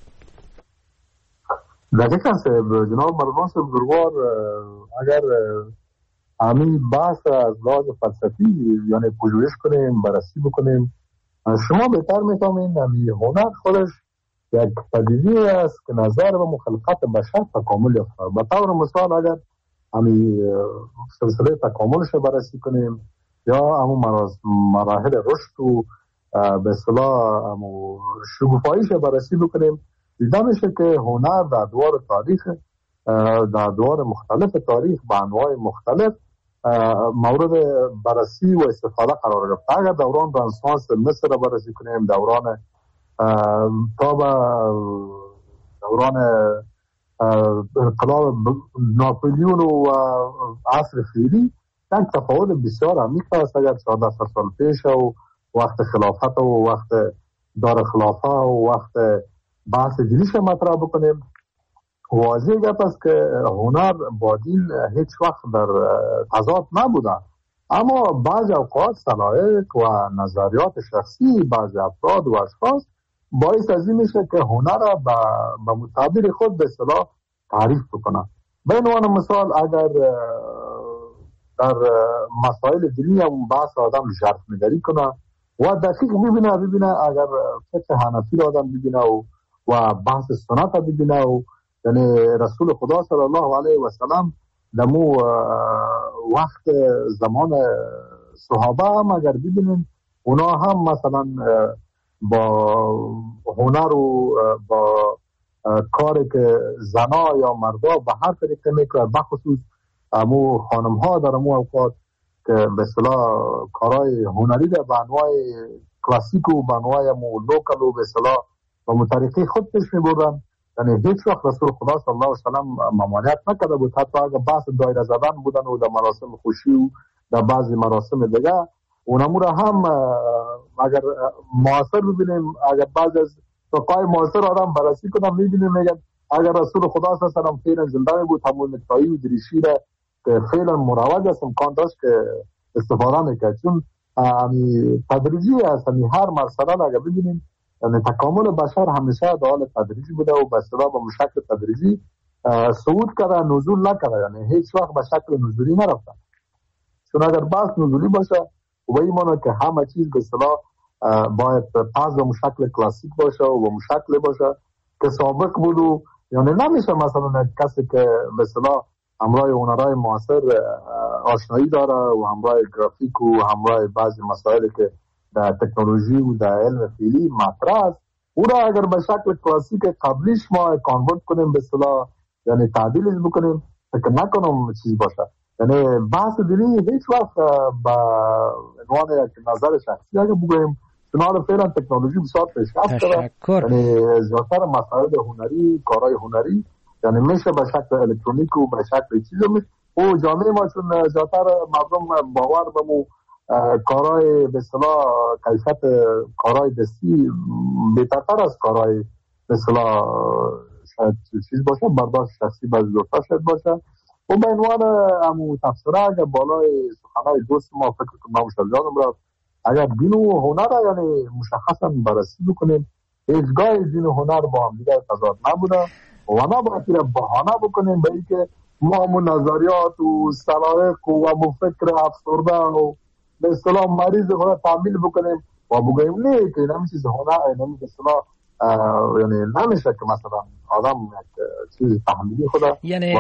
دقیقاً جناب مرواز بزرگوار، اگر همین بحث از لحاظ فلسفی یعنی پژوهش کنیم، بررسی بکنیم، شما بهتر می‌فهمید همین هنر خودش یک پدیده است که نظر به مخلقات بشر تکامل یافته. به طور مثال اگر همین سلسله تکاملش بررسی کنیم یا همون مراحل رشد و به اصطلاح همون شکوفاییش بررسی بکنیم، دیده میشه که هنر در ادوار تاریخ در ادوار مختلف تاریخ با انواع مختلف مورد بررسی و استفاده قرار گرفته. اگر دوران رنسانس مصر را بررسی کنیم، دوران تا به دوران انقلاب ناپلیون و عصر فعلی یک تفاوت بسیار عمیق است. اگر چهارده سال پیش و وقت خلافت و وقت دار خلافه و وقت بحث دینیش مطرح بکنیم، واضح گپ است که هنر با دین هیچ وقت در تضاد نبوده، اما بعض اوقات سلایق و نظریات شخصی بعض افراد و اشخاص باعث از این میشه که هنر را به مطابق خود به اصطلاح تعریف بکنه. به عنوان مثال اگر در مسائل دینی هم بحث آدم ژرف نگری کنه و دقیق ببینه ببینه اگر فقه حنفی را آدم ببینه و و بحث سنت را ببینه و یعنی رسول خدا صلی الله علیه و سلم دمو وقت زمان صحابه هم اگر ببینیم اونا هم مثلا با هنر و با کاری که زنا یا مردا به هر طریقه میکنه، بخصوص امو خانم ها در امو اوقات که به اصطلاح کارهای هنری در به انواع کلاسیک و به انواع امو لوکل و به اصطلاح با مطریقی خود پیش می بردن. یعنی هیچ وقت رسول خدا صلی الله علیه و سلم ممانعت نکرده بود، حتی اگر بحث دایره زدن بودن و در مراسم خوشی و در بعضی مراسم دیگه اونمو را هم اگر معاصر ببینیم، اگر بعض از فقهای معاصر آدم بررسی کنم میبینیم میگن اگر رسول خدا صلی الله علیه و سلم فعلا زنده بود همون نکتایی و دریشی را که فعلا مروج است امکان داشت که استفاده میکرد، چون تدریجی است. هر مرحله اگر ببینیم یعنی تکامل بشر همیشه در حال تدریجی بوده و به اصطلاح به شکل تدریجی صعود کرده، نزول نکرده، یعنی هیچ وقت به شکل نزولی نرفته. چون اگر بحث نزولی باشه و به این معنی که همه چیز به اصطلاح باید پس به شکل کلاسیک باشه و به شکل باشه که سابق بود و یعنی نمیشه مثلا کسی که به اصطلاح همراه هنرهای معاصر آشنایی داره و همراه گرافیک و همراه بعضی مسائلی که در تکنولوژی و در علم فعلی مطرح است او را اگر به شکل کلاسیک قبلیش ما کانورت کنیم به اصطلاح یعنی تعدیلش بکنیم فکر نکنم چیز باشه. یعنی بحث دینی هیچ وقت با عنوان یک نظر شخصی اگر بگوییم چنان فعلا تکنولوژی بسیار پیشرفت کرده، یعنی زیادتر مسائل هنری کارهای هنری یعنی میشه به شکل الکترونیک و به شکل چیزی میشه و جامعه ما چون زیادتر مردم باور به مو کارهای به اصطلاح کیفیت کارهای دستی بهتر از کارهای به اصطلاح شاید چیز باشه برداشت شخصی بعضی دوستا شاید باشه و به عنوان امو تفسیره اگر بالای سخنهای دوست ما فکر کنم مشاهدانم را اگر دین و هنر یعنی مشخصا بررسی بکنیم هیچگاه دین و هنر با هم دیگر تضاد نبوده و نباید را بهانه بکنیم به اینکه ما همون نظریات و سلایق و همون فکر افسرده و به اصطلاح مریض خود تعمیل بکنیم و بگوییم نه که این همین چیز هنر این همین به اصطلاح یعنی نمیشه که مثلا آدم یک چیز تحمیلی خود یعنی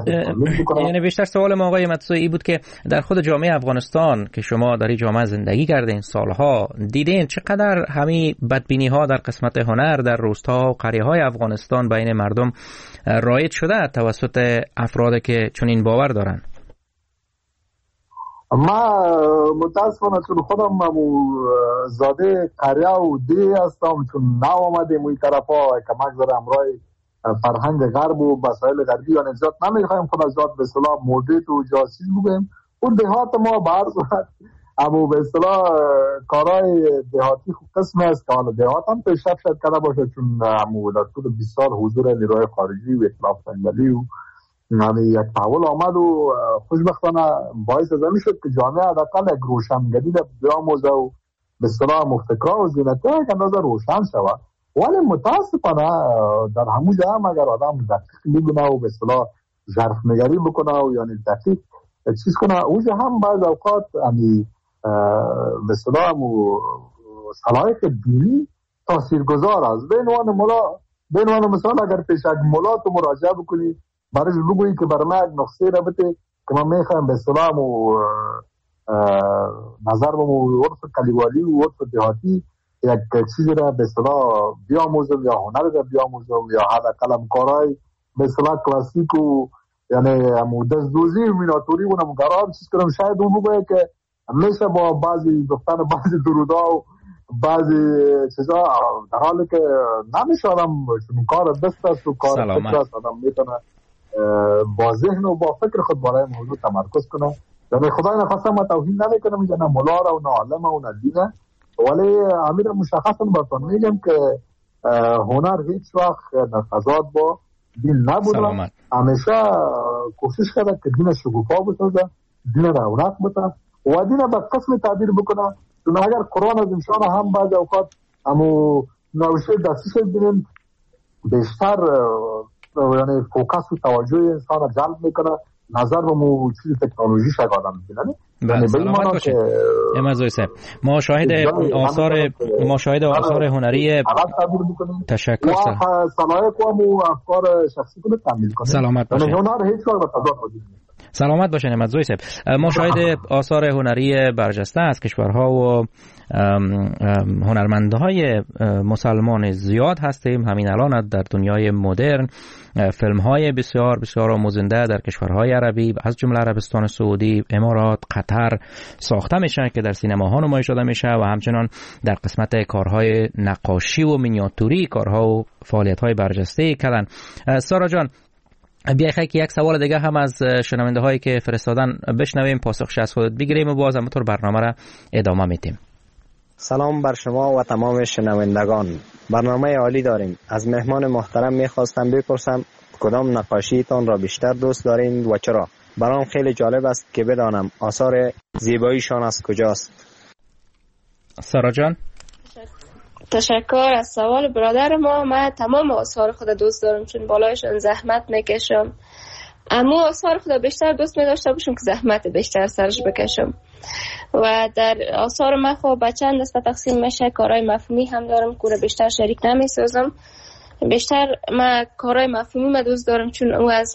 یعنی بیشتر سوال ما آقای مدسوعی بود که در خود جامعه افغانستان که شما در این جامعه زندگی کردین سالها دیدین چقدر همین بدبینی ها در قسمت هنر در روستا و قریه های افغانستان بین مردم رایج شده توسط افرادی که چنین باور دارن؟ ما متاسفانه چون خودم زاده قریه و دی هستم چون نو آمدیم این طرف ها کمک زده امرای فرهنگ غرب و مسائل غربی و نزاد نمیخوایم خود از ذات به اصطلاح مدت و جاسیز بگویم اون دهات ما بر صورت اما به اصطلاح کارهای دهاتی خوب قسم است که حالا دهات هم پیشرفت شد کرده باشه چون امو در طول بیست سال حضور نیروهای خارجی و اطلاف انگلی و یعنی یک تحول آمد و خوشبختانه باعث از شد که جامعه حداقل یک روشنگری را بیاموزه و به اصطلاح مفکرها و زینته یک اندازه روشن شود. ولی متاسفانه در همون جا هم اگر آدم دقیق ببینه و به اصطلاح ژرف نگری بکنه و یعنی دقیق چیز کنه اونجا هم بعض اوقات یعنی به اصطلاح سلایق دینی تاثیرگذار است. به عنوان ملا به عنوان مثال اگر پیش یک ملا تو مراجعه بکنی برایش بگویی که برای من یک نقصه را بده که من میخوایم به اصطلاح نظر به عرف کلیوالی و عرف دهاتی یک چیزی را به اصطلاح بیاموزم یا هنر را بیاموزم یا حداقل هم کارهای به اصطلاح کلاسیک و یعنی دستدوزی و میناتوری و نمگرام چیز کنم شاید اون بگویه که میشه با بعضی گفتن بعضی درودا و بعضی چیزا در حالی که نمیشه آدم چون کار دست است و کار فکر است آدم میتونه با ذهن و با فکر خود برای موضوع تمرکز کنه. یعنی خدای نخواسته ما توهین نمیکنم اینجا نه ملا را و نه عالم و نه دینه ولی امیر مشخصا براتون میگم که هنر هیچ وقت در تضاد با دین نبوده. همیشه کوشش کرده که دین شکوفا بسازه، دین رونق بده و دین به قسم تعبیر بکنه. چون اگر قرآن از انشان هم بعض اوقات همو نوشته دستیش بینیم بیشتر یعنی فوکس و توجه انسان را جلب میکنه، نظر به مو چیز تکنولوژیش اگه آدم میبینه. بله سلامت باشید امازوی صاحب. ما شاهد آثار ما شاهد آثار هنری تشکر سر صلاحیت و افکار شخصی کنه تحمیل کنه. سلامت باشید. هنر هیچ کار به تضاد وجود نیست. سلامت باشین امازوی صاحب. ما شاهد آثار هنری برجسته از کشورها و هنرمندهای مسلمان زیاد هستیم. همین الان در دنیای مدرن فیلم های بسیار بسیار آموزنده در کشورهای عربی از جمله عربستان سعودی، امارات، قطر ساخته میشن که در سینماها نمایش داده میشه و همچنان در قسمت کارهای نقاشی و مینیاتوری کارها و فعالیت‌های برجسته کردن. سارا جان بیای خیلی یک سوال دیگه هم از شنونده هایی که فرستادن بشنویم، پاسخش از خودت بگیریم و باز همونطور برنامه را ادامه میدیم. سلام بر شما و تمام شنوندگان. برنامه عالی داریم. از مهمان محترم میخواستم بپرسم کدام نقاشیتان را بیشتر دوست دارین و چرا؟ برام خیلی جالب است که بدانم آثار زیباییشان از کجاست. سارا جان تشکر از سوال برادر ما. من تمام آثار خود دوست دارم چون بالایشان زحمت میکشم، اما آثار خود بیشتر دوست می‌داشته باشم که زحمت بیشتر سرش بکشم. و در آثار من خب به چند دسته تقسیم میشه. کارهای مفهومی هم دارم که بیشتر شریک نمیسازم. بیشتر من کارهای مفهومی من دوست دارم چون او از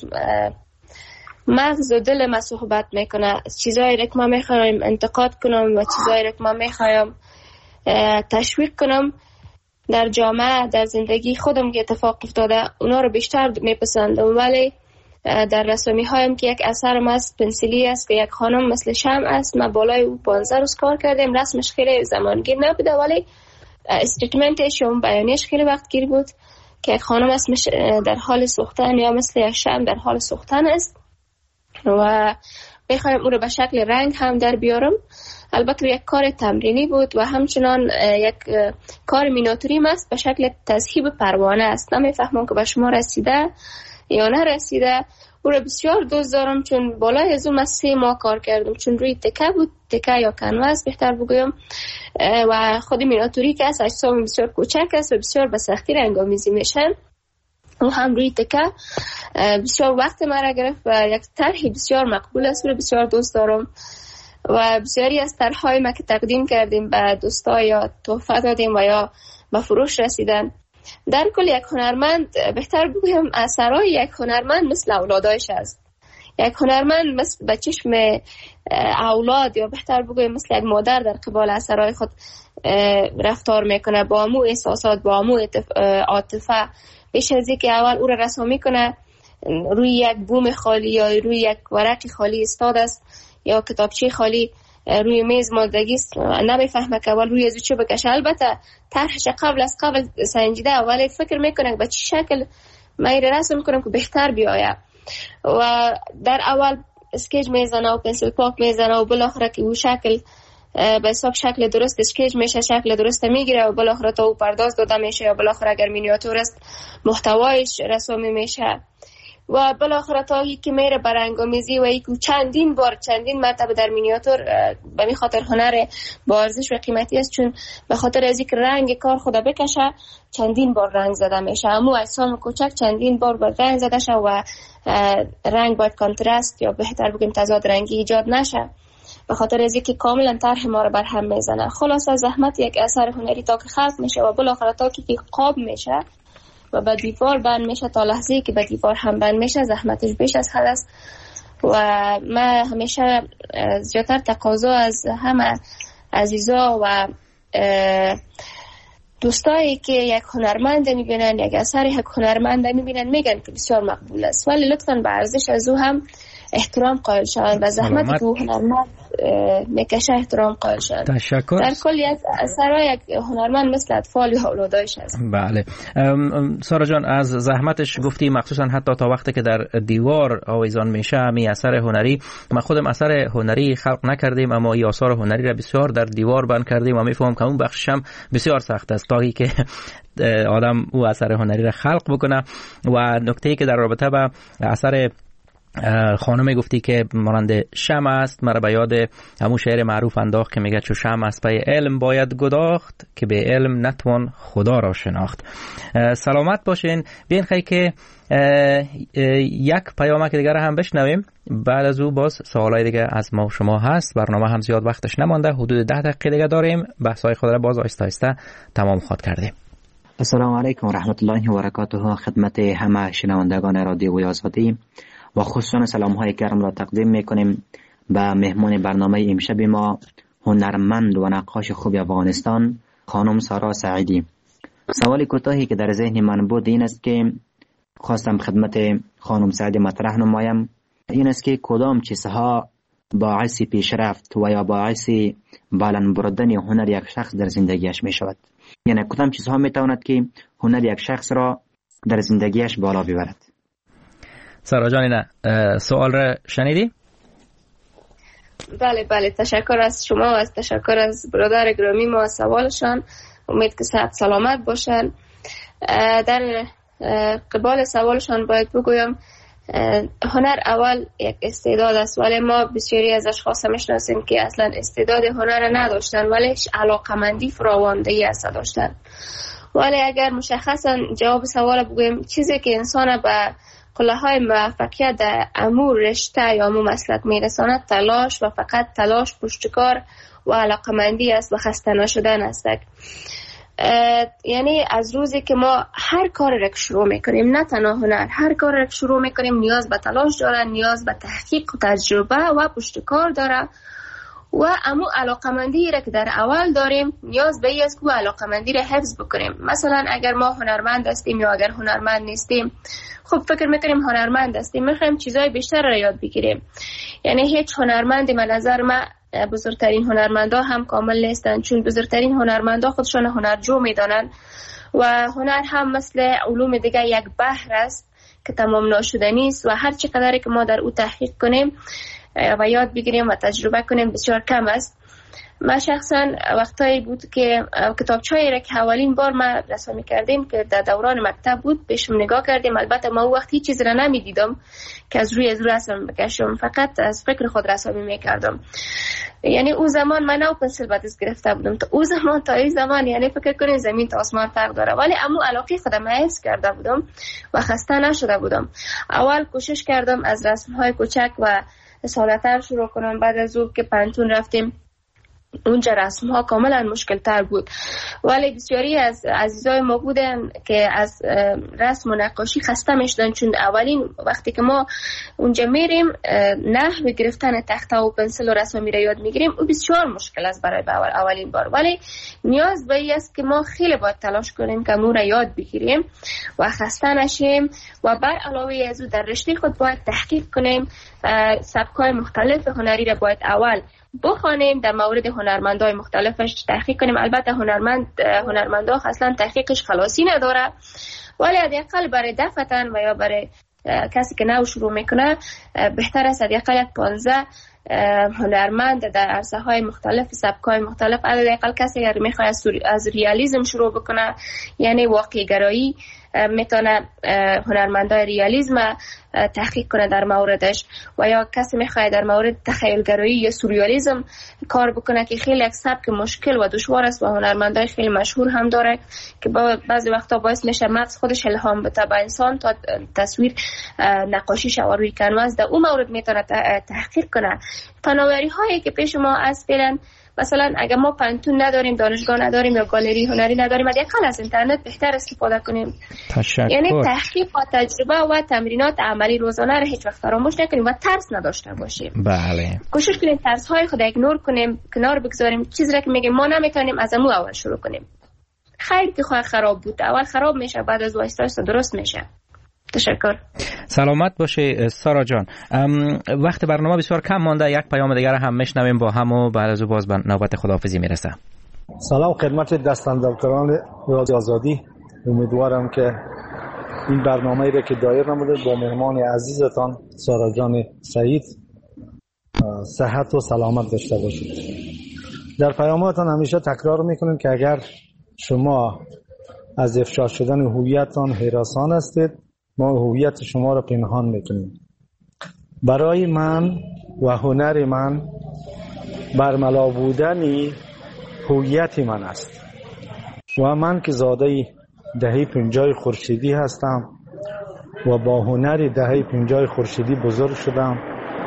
مغز و دل من صحبت میکنه. چیزایی که من میخوایم انتقاد کنم و چیزایی که من میخوایم تشویق کنم در جامعه در زندگی خودم که اتفاق افتاده اونا رو بیشتر میپسندم. ولی در رسمی هایم که یک اثرم است پنسیلی است که یک خانم مثل شمع است، ما بالای او پانزده روز کار کردیم. رسمش خیلی زمانگیر نبوده ولی استیتمنتش یا بیانیش خیلی وقتگیر بود که یک خانم اسمش در حال سوختن یا مثل یک شمع در حال سوختن است و بخوایم او رو به شکل رنگ هم در بیارم. البته یک کار تمرینی بود و همچنان یک کار مینیاتوری است به شکل تذهیب پروانه است. نمیفهمم که به شما رسیده یا نه رسیده. او رو بسیار دوست دارم چون بالای از اون سه ماه کار کردم چون روی تکه بود، تکه یا کنواس بهتر بگویم، و خود مینیاتوری که است اجسام بسیار کوچک است و بسیار به سختی رنگ‌آمیزی میشن. او هم روی تکه بسیار وقت مرا گرفت و یک طرح بسیار مقبول است و بسیار دوست دارم و بسیاری از طرح‌های ما که تقدیم کردیم به دوستا یا تحفه دادیم و یا به فروش رسیدن. در کل یک هنرمند بهتر بگویم اثرای یک هنرمند مثل اولادایش است. یک هنرمند مثل به چشم اولاد یا بهتر بگویم مثل یک مادر در قبال اثرای خود رفتار میکنه، با امو احساسات، با امو عاطفه. بیش از اینکه اول او را رسامی کنه روی یک بوم خالی یا روی یک ورق خالی استاد است یا کتابچه خالی روی میز ماندگی است، نمیفهمه که اول روی ازو چه بکشه. البته طرحش قبل از قبل سنجیده ولی فکر میکنه به چه شکل من رسم کنم که بهتر بیاید و در اول اسکیج میزنه و پنسل پاک میزنه و بالاخره که او شکل به حساب شکل درست اسکیج میشه، شکل درست میگیره و بالاخره تا او پرداز داده میشه یا بالاخره اگر مینیاتور است محتوایش رسومی میشه و بالاخره تا که میره برانگامیزی و یکی چندین بار چندین مرتبه در مینیاتور به می خاطر هنر با ارزش و قیمتی است چون به خاطر از اینکه رنگ کار خدا بکشه چندین بار رنگ زده میشه. اما اجسام کوچک چندین بار بر رنگ زده شه و رنگ باید کانترست یا بهتر بگیم تضاد رنگی ایجاد نشه به خاطر از اینکه کاملا طرح ما رو بر هم میزنه. خلاص از زحمت یک اثر هنری تا که خلق میشه و بالاخره تا که قاب میشه و به دیوار بند میشه تا لحظه‌ای که به دیوار هم بند میشه زحمتش بیش از حد است و من همیشه زیادتر تقاضا از همه عزیزا و دوستایی که یک هنرمند میبینن یک اثر یک هنرمند میبینن میگن که بسیار مقبول است ولی لطفاً به ارزش از او هم احترام قائل شوند و زحمت که او هنرمند میکشه احترام قائل شد. تشکر. در کل یک سرای یک هنرمند مثل اطفال یا اولادایش هست. بله. سارا جان از زحمتش گفتی، مخصوصا حتی تا وقتی که در دیوار آویزان میشه می اثر هنری. ما خودم اثر هنری خلق نکردیم اما ای آثار هنری را بسیار در دیوار بند کردیم و میفهم که اون بخشش هم بسیار سخت است تا که آدم او اثر هنری را خلق بکنه. و نکته‌ای که در رابطه با اثر خانم گفتی که مانند شمع است، مرا به یاد همون شعر معروف انداخت که میگه چو شمع است پی علم باید گداخت که به علم نتوان خدا را شناخت. سلامت باشین. بیاین خیلی که یک پیامک دیگر هم بشنویم، بعد از او باز سوالای دیگه از ما و شما هست. برنامه هم زیاد وقتش نمانده، حدود ده دقیقه دیگه داریم. بحث‌های خود را باز آهسته آهسته تمام خواهد کردیم. السلام علیکم و رحمت الله و برکاته. خدمت همه شنوندگان رادیو آزادی و خصوصا سلام های گرم را تقدیم میکنیم به مهمان برنامه امشب ما، هنرمند و نقاش خوب افغانستان خانم سارا سعیدی. سوال کوتاهی که در ذهن من بود این است که خواستم خدمت خانم سعیدی مطرح نمایم، این است که کدام چیزها باعث پیشرفت و یا باعث بالن بردن هنر یک شخص در زندگیش می شود؟ یعنی کدام چیزها می تواند که هنر یک شخص را در زندگیش بالا ببرد؟ سارا جان نه سوال را شنیدی؟ بله بله، تشکر از شما و از تشکر از برادر گرامی ما سوالشان. امید که صحت سلامت باشن. در قبال سوالشان باید بگویم هنر اول یک استعداد است، ولی ما بسیاری از اشخاص میشناسیم که اصلا استعداد هنر نداشتن ولی علاقمندی فراوانده است داشتن. ولی اگر مشخصا جواب سوال بگویم، چیزی که انسان به قله های موفقیت در امور رشته یا امور مسلک میرساند تلاش و فقط تلاش، پشتکار و علاقمندی است و خسته نشدن است. یعنی از روزی که ما هر کار را که شروع میکنیم، نه تنها هنر، هر کار را که شروع میکنیم نیاز به تلاش داره، نیاز به تحقیق و تجربه و پشتکار داره و امو علاقمندی را که در اول داریم نیاز به این است که علاقمندی را حفظ بکنیم. مثلا اگر ما هنرمند هستیم یا اگر هنرمند نیستیم، خب فکر میکنیم هنرمند هستیم، میخوایم چیزای بیشتر را یاد بگیریم. یعنی هیچ هنرمندی به نظر من بزرگترین هنرمندا هم کامل نیستن، چون بزرگترین هنرمندا خودشون هنرجو میدانن و هنر هم مثل علوم دیگه یک بحر است که تمام ناشدنی است و هر چقدر که ما در او تحقیق کنیم و یاد بگیریم و تجربه کنیم بسیار کم است. ما شخصا وقتایی بود که کتابچه‌ای را که اولین بار ما رسمی کردیم که در دوران مکتب بود بهش نگاه کردیم. البته ما وقت هیچ چیزی را نمیدیدم که از روی از روی رسم بکشم، فقط از فکر خود رسمی میکردم. یعنی اون زمان من نو پنسل به دست گرفته بودم، تا اون زمان تا این زمان یعنی فکر کنین زمین تا آسمان فرق داره، ولی اما علاقه خودم حفظ کرده بودم و خسته نشده بودم. اول کوشش کردم از رسم‌های کوچک و ساده‌تر شروع کنم. بعد از اون که پانتون رفتیم اونجا رسم ها کاملا مشکل تر بود، ولی بسیاری از عزیزای ما بودن که از رسم و نقاشی خسته میشدن، چون اولین وقتی که ما اونجا میریم نحو گرفتن تخته و پنسل و رسمی را یاد میگیریم او بسیار مشکل است برای اولین بار، ولی نیاز به این است که ما خیلی باید تلاش کنیم که اون را یاد بگیریم و خسته نشیم و بر علاوه از او در رشته خود باید تحقیق کنیم. سبک‌های مختلف هنری را باید اول بخوانیم، در مورد هنرمندای مختلفش تحقیق کنیم. البته هنرمند هنرمندا اصلا تحقیقش خلاصی نداره، ولی حداقل برای دفعتن و یا برای کسی که نو شروع میکنه بهتر است حداقل یک پانزده هنرمند در عرصه های مختلف، سبک‌های مختلف. حداقل کسی اگر میخواد از ریالیسم شروع بکنه، یعنی واقع گرایی، میتونه هنرمندای ریالیسم تحقیق کنه در موردش، و یا کسی میخواد در مورد تخیل گرایی یا سوریالیسم کار بکنه که خیلی یک سبک مشکل و دشوار است و هنرمندای خیلی مشهور هم داره که بعضی وقتا باعث میشه مغز خودش الهام بده به انسان تا تصویر نقاشی شو روی کنواس. در اون مورد میتونه تحقیق کنه. فناوری هایی که پیش ما از فعلا، مثلا اگر ما پانتون نداریم، دانشگاه نداریم یا گالری هنری نداریم، حداقل از اینترنت بهتر استفاده کنیم. تشکر. یعنی تحقیق و تجربه و تمرینات عملی روزانه رو هیچ وقت فراموش نکنیم و ترس نداشته باشیم. بله. کوشش کنیم ترس های خود ایگنور کنیم، کنار بگذاریم. چیزی را که میگیم ما نمیتونیم از امو اول شروع کنیم. خیر که خواه خراب بود، اول خراب میشه، بعد از واسطه درست میشه. تشکر. سلامت باشه سارا جان. وقت برنامه بسیار کم مانده، یک پیام دیگر هم میشنویم با هم و بعد از او باز به نوبت خداحافظی میرسه. سلام خدمت دستاندرکاران رادیو آزادی. امیدوارم که این برنامه‌ای را که دایر نموده با مهمان عزیزتان سارا جان سعید صحت و سلامت داشته باشید. در پیاماتان همیشه تکرار میکنیم که اگر شما از افشا شدن هویتتان هراسان هستید، ما هویت شما را پنهان میکنیم. برای من و هنر من برملا بودنی هویت من است و من که زاده دهه پنجاه خورشیدی هستم و با هنر دهه پنجاه خورشیدی بزرگ شدم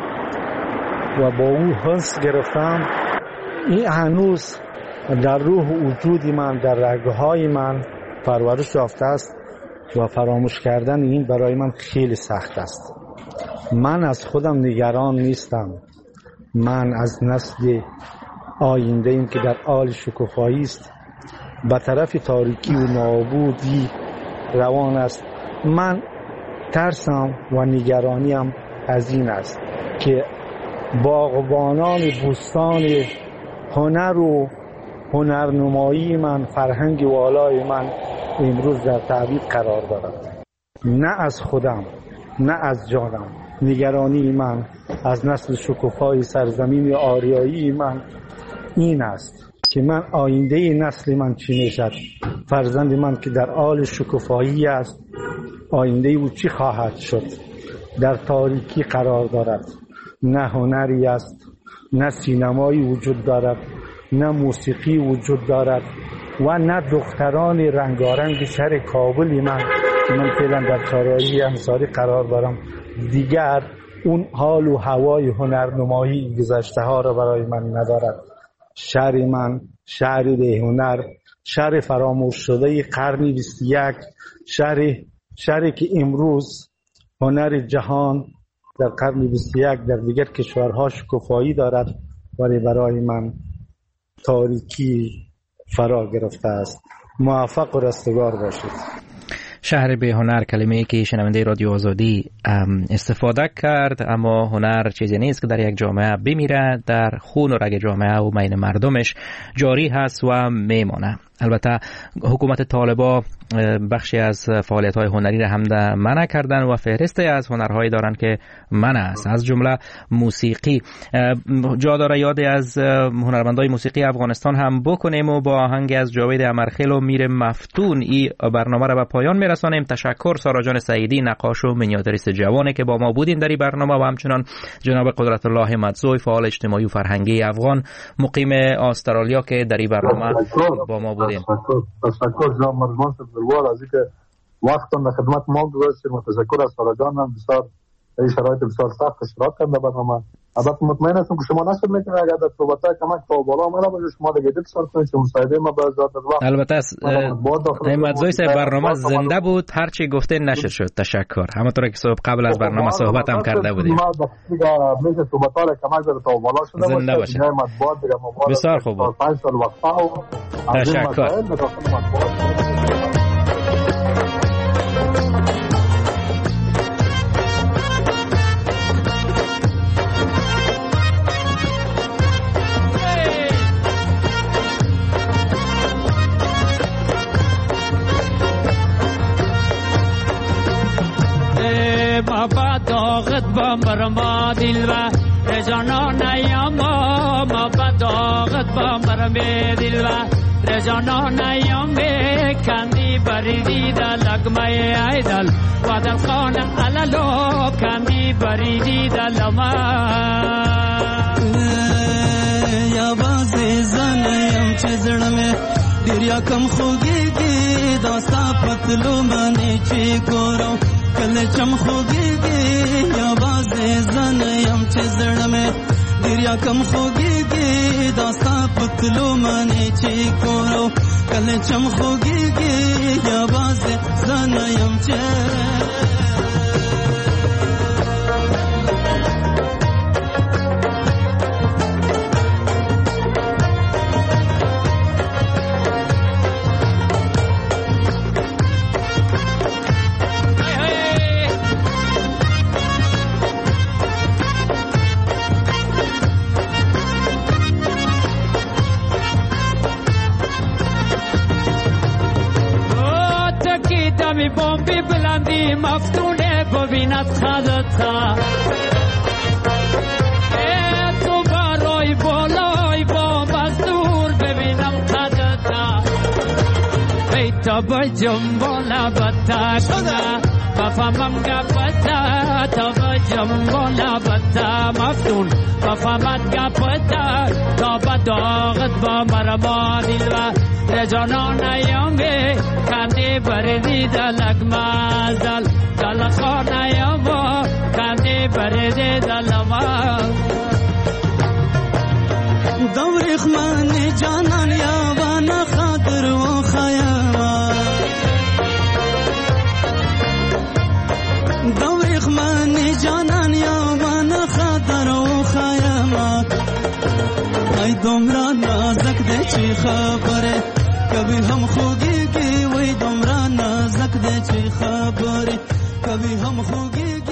و با او حس گرفتم. این هنوز در روح وجودی من، در رگهای من پرورش یافته است و فراموش کردن این برای من خیلی سخت است. من از خودم نگران نیستم. من از نسل آینده ایم که در حال شکوفایی است، به طرف تاریکی و نابودی روان است. من ترسم و نگرانیم از این است که باغبانان بوستان هنر و هنرنمایی من، فرهنگ والای من امروز در تعویق قرار دارد. نه از خودم نه از جانم. نگرانی من از نسل شکوفای سرزمین آریایی من این است که من آینده نسل من چی میشد. فرزند من که در حال شکوفایی است، آینده او چی خواهد شد؟ در تاریکی قرار دارد. نه هنری است، نه سینمایی وجود دارد، نه موسیقی وجود دارد و نه دختران رنگارنگ شهر کابل من که من فعلا در چهارراهی انصاری قرار دارم دیگر اون حال و هوای هنرنمایی گذشته ها را برای من ندارد. شهر من شهر به هنر، شهر فراموش شده قرن بیست و یک، شهر شهری که امروز هنر جهان در قرن بیست و یک در دیگر کشورها شکوفایی دارد ولی برای من تاریکی فرا گرفته است. موفق و رستگار باشید. شهر به هنر، کلمه ای که شنونده رادیو آزادی استفاده کرد، اما هنر چیزی نیست که در یک جامعه بمیره، در خون و رگ جامعه و بین مردمش جاری هست و میمانه. البته حکومت طالبا بخشی از فعالیت‌های هنری را هم منع کردن و فهرستی از هنرهایی دارن که منع است، از جمله موسیقی. جا داره یادی از هنرمندای موسیقی افغانستان هم بکنیم و با آهنگ از جاوید امرخیل و میر مفتون این برنامه را به پایان میرسانیم. تشکر سارا جان سعیدی، نقاش و مینیاتوریست جوانی که با ما بودین در این برنامه، و همچنان جناب قدرت الله مدزوی، فعال اجتماعی و فرهنگی افغان مقیم استرالیا که در این برنامه با ما بودین. تشکر جناب مرزبان بزرگوار از اینکه وقتتان در خدمت ما گذاشتید. تشکر از سارا جان، هم بسیار این شرایط بسیار سخت اشتراک کرد در برنامه. البته مطمئن هستم که شما نشد میکنید اگر در صحبت‌های کمک تا بالا آمده باشه شما دیگه دید سر کنید که مصاحبه ما به ذات وقت. البته مدزوی صاحب برنامه زنده بود، هر چی گفته نشر شد. تشکر. همونطور که صبح قبل از برنامه صحبت هم کرده بودیم. ما دیگه میشه صحبت‌ها کمک در تا بالا شده زنده باشه. بسیار خوب. پنج سال وقفه و تشکر. بابا داغت با مرما دل و رجانا نیاما بابا داغت با مرما دل و رجانا نیامی کندی بریدی دا لگمه ایدل و دل خانه علالو کندی بریدی دا لما یا بازی زنیم چه زرمه دریا کم خوگی گی داستا پتلو منی چی گورو کل چم خوگی گی یا بازی زنیم چه زرمه دریا کم خوگی گی داستا پتلو منی چی گورو کل چم خوگی گی یا بازی زنیم چه بمبی بلندی مفتونه ببیند خدت تو برای بالای بام از دور ببینم خدت ای تا بجم بالا بطا بفهمم گپتا تا بجم بالا بطا مفتون بفهمت گپتا تا بداغت با مرما دیلوا رجانان ایامی کندی بردی دلک مازل دل خان ایاما کندی بردی دل مازل دور خمان جانان یابان خاطر و خیاما دور خمان جانان یابان خاطر و خیاما ای دمرا نازک ده چی خبره کبھی ہم خوگی کی وہی دمرا نازک دے چی خبره کبھی ہم خوگی